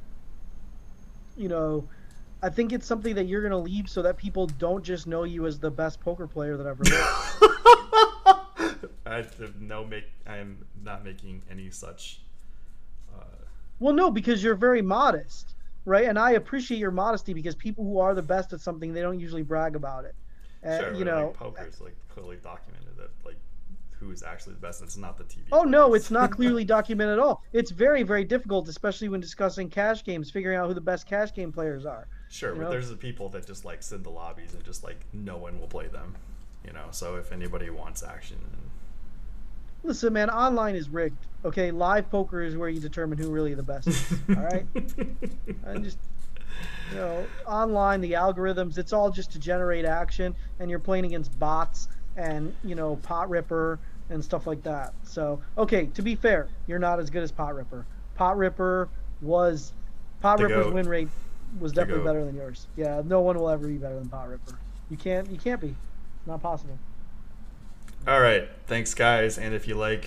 you know, I think it's something that you're gonna leave so that people don't just know you as the best poker player that ever lived. I have no make. I am not making any such. Uh, Well, no, because you're very modest, right? And I appreciate your modesty, because people who are the best at something, they don't usually brag about it. Uh, sure, you but, know. like, poker is like clearly documented that like who is actually the best. And it's not the T V. Oh no, players. it's not clearly documented at all. It's very, very difficult, especially when discussing cash games, figuring out who the best cash game players are. Sure, you but know? there's the people that just like sit in the lobbies and just like no one will play them. You know, so if anybody wants action, and Listen, man, online is rigged. Okay, live poker is where you determine who really the best is. All right, and just, you know, online, the algorithms, it's all just to generate action, and you're playing against bots and, you know, Pot Ripper and stuff like that. So, okay, to be fair, you're not as good as Pot Ripper. Pot Ripper was, Pot The Ripper's goat. win rate was The definitely goat. better than yours. Yeah, no one will ever be better than Pot Ripper. You can't, you can't be. Not possible. All right, thanks guys, and if you like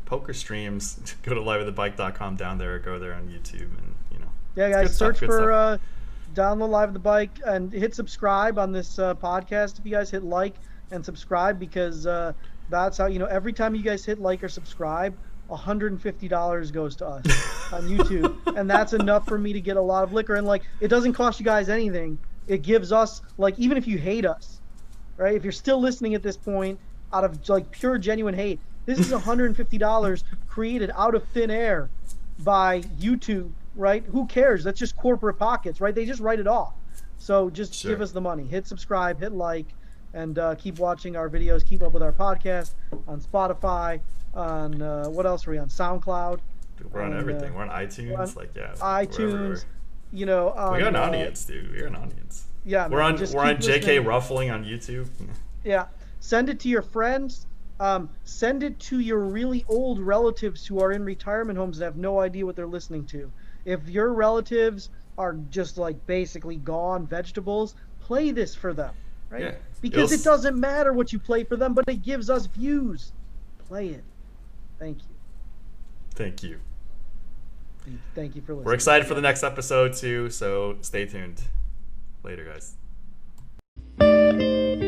poker streams, go to live at the bike dot com down there, or go there on YouTube, and you know. Yeah, guys, search stuff, for uh, download Live at the Bike and hit subscribe on this uh, podcast. If you guys hit like and subscribe, because uh, that's how, you know, every time you guys hit like or subscribe, one hundred fifty dollars goes to us on YouTube, and that's enough for me to get a lot of liquor. And like, it doesn't cost you guys anything. It gives us, like, even if you hate us, right? If you're still listening at this point out of like pure genuine hate, this is one hundred fifty dollars created out of thin air by YouTube, right? Who cares? That's just corporate pockets, right? They just write it off. So just Sure. give us the money. Hit subscribe, hit like, and uh, keep watching our videos. Keep up with our podcast on Spotify, on uh, what else are we on? SoundCloud. Dude, we're on and, everything. uh, we're on iTunes. we're on like yeah. iTunes. You know, on, We got an uh, audience, dude. We got an audience. Yeah, We're man, on just we're on keep J K listening. Ruffling on YouTube. Yeah, send it to your friends. Um, send it to your really old relatives who are in retirement homes and have no idea what they're listening to. If your relatives are just like basically gone vegetables, play this for them, right? Yeah. Because It'll it doesn't matter what you play for them, but it gives us views. Play it. Thank you. Thank you. Thank you for listening. We're excited for the next episode too, so stay tuned. Later, guys.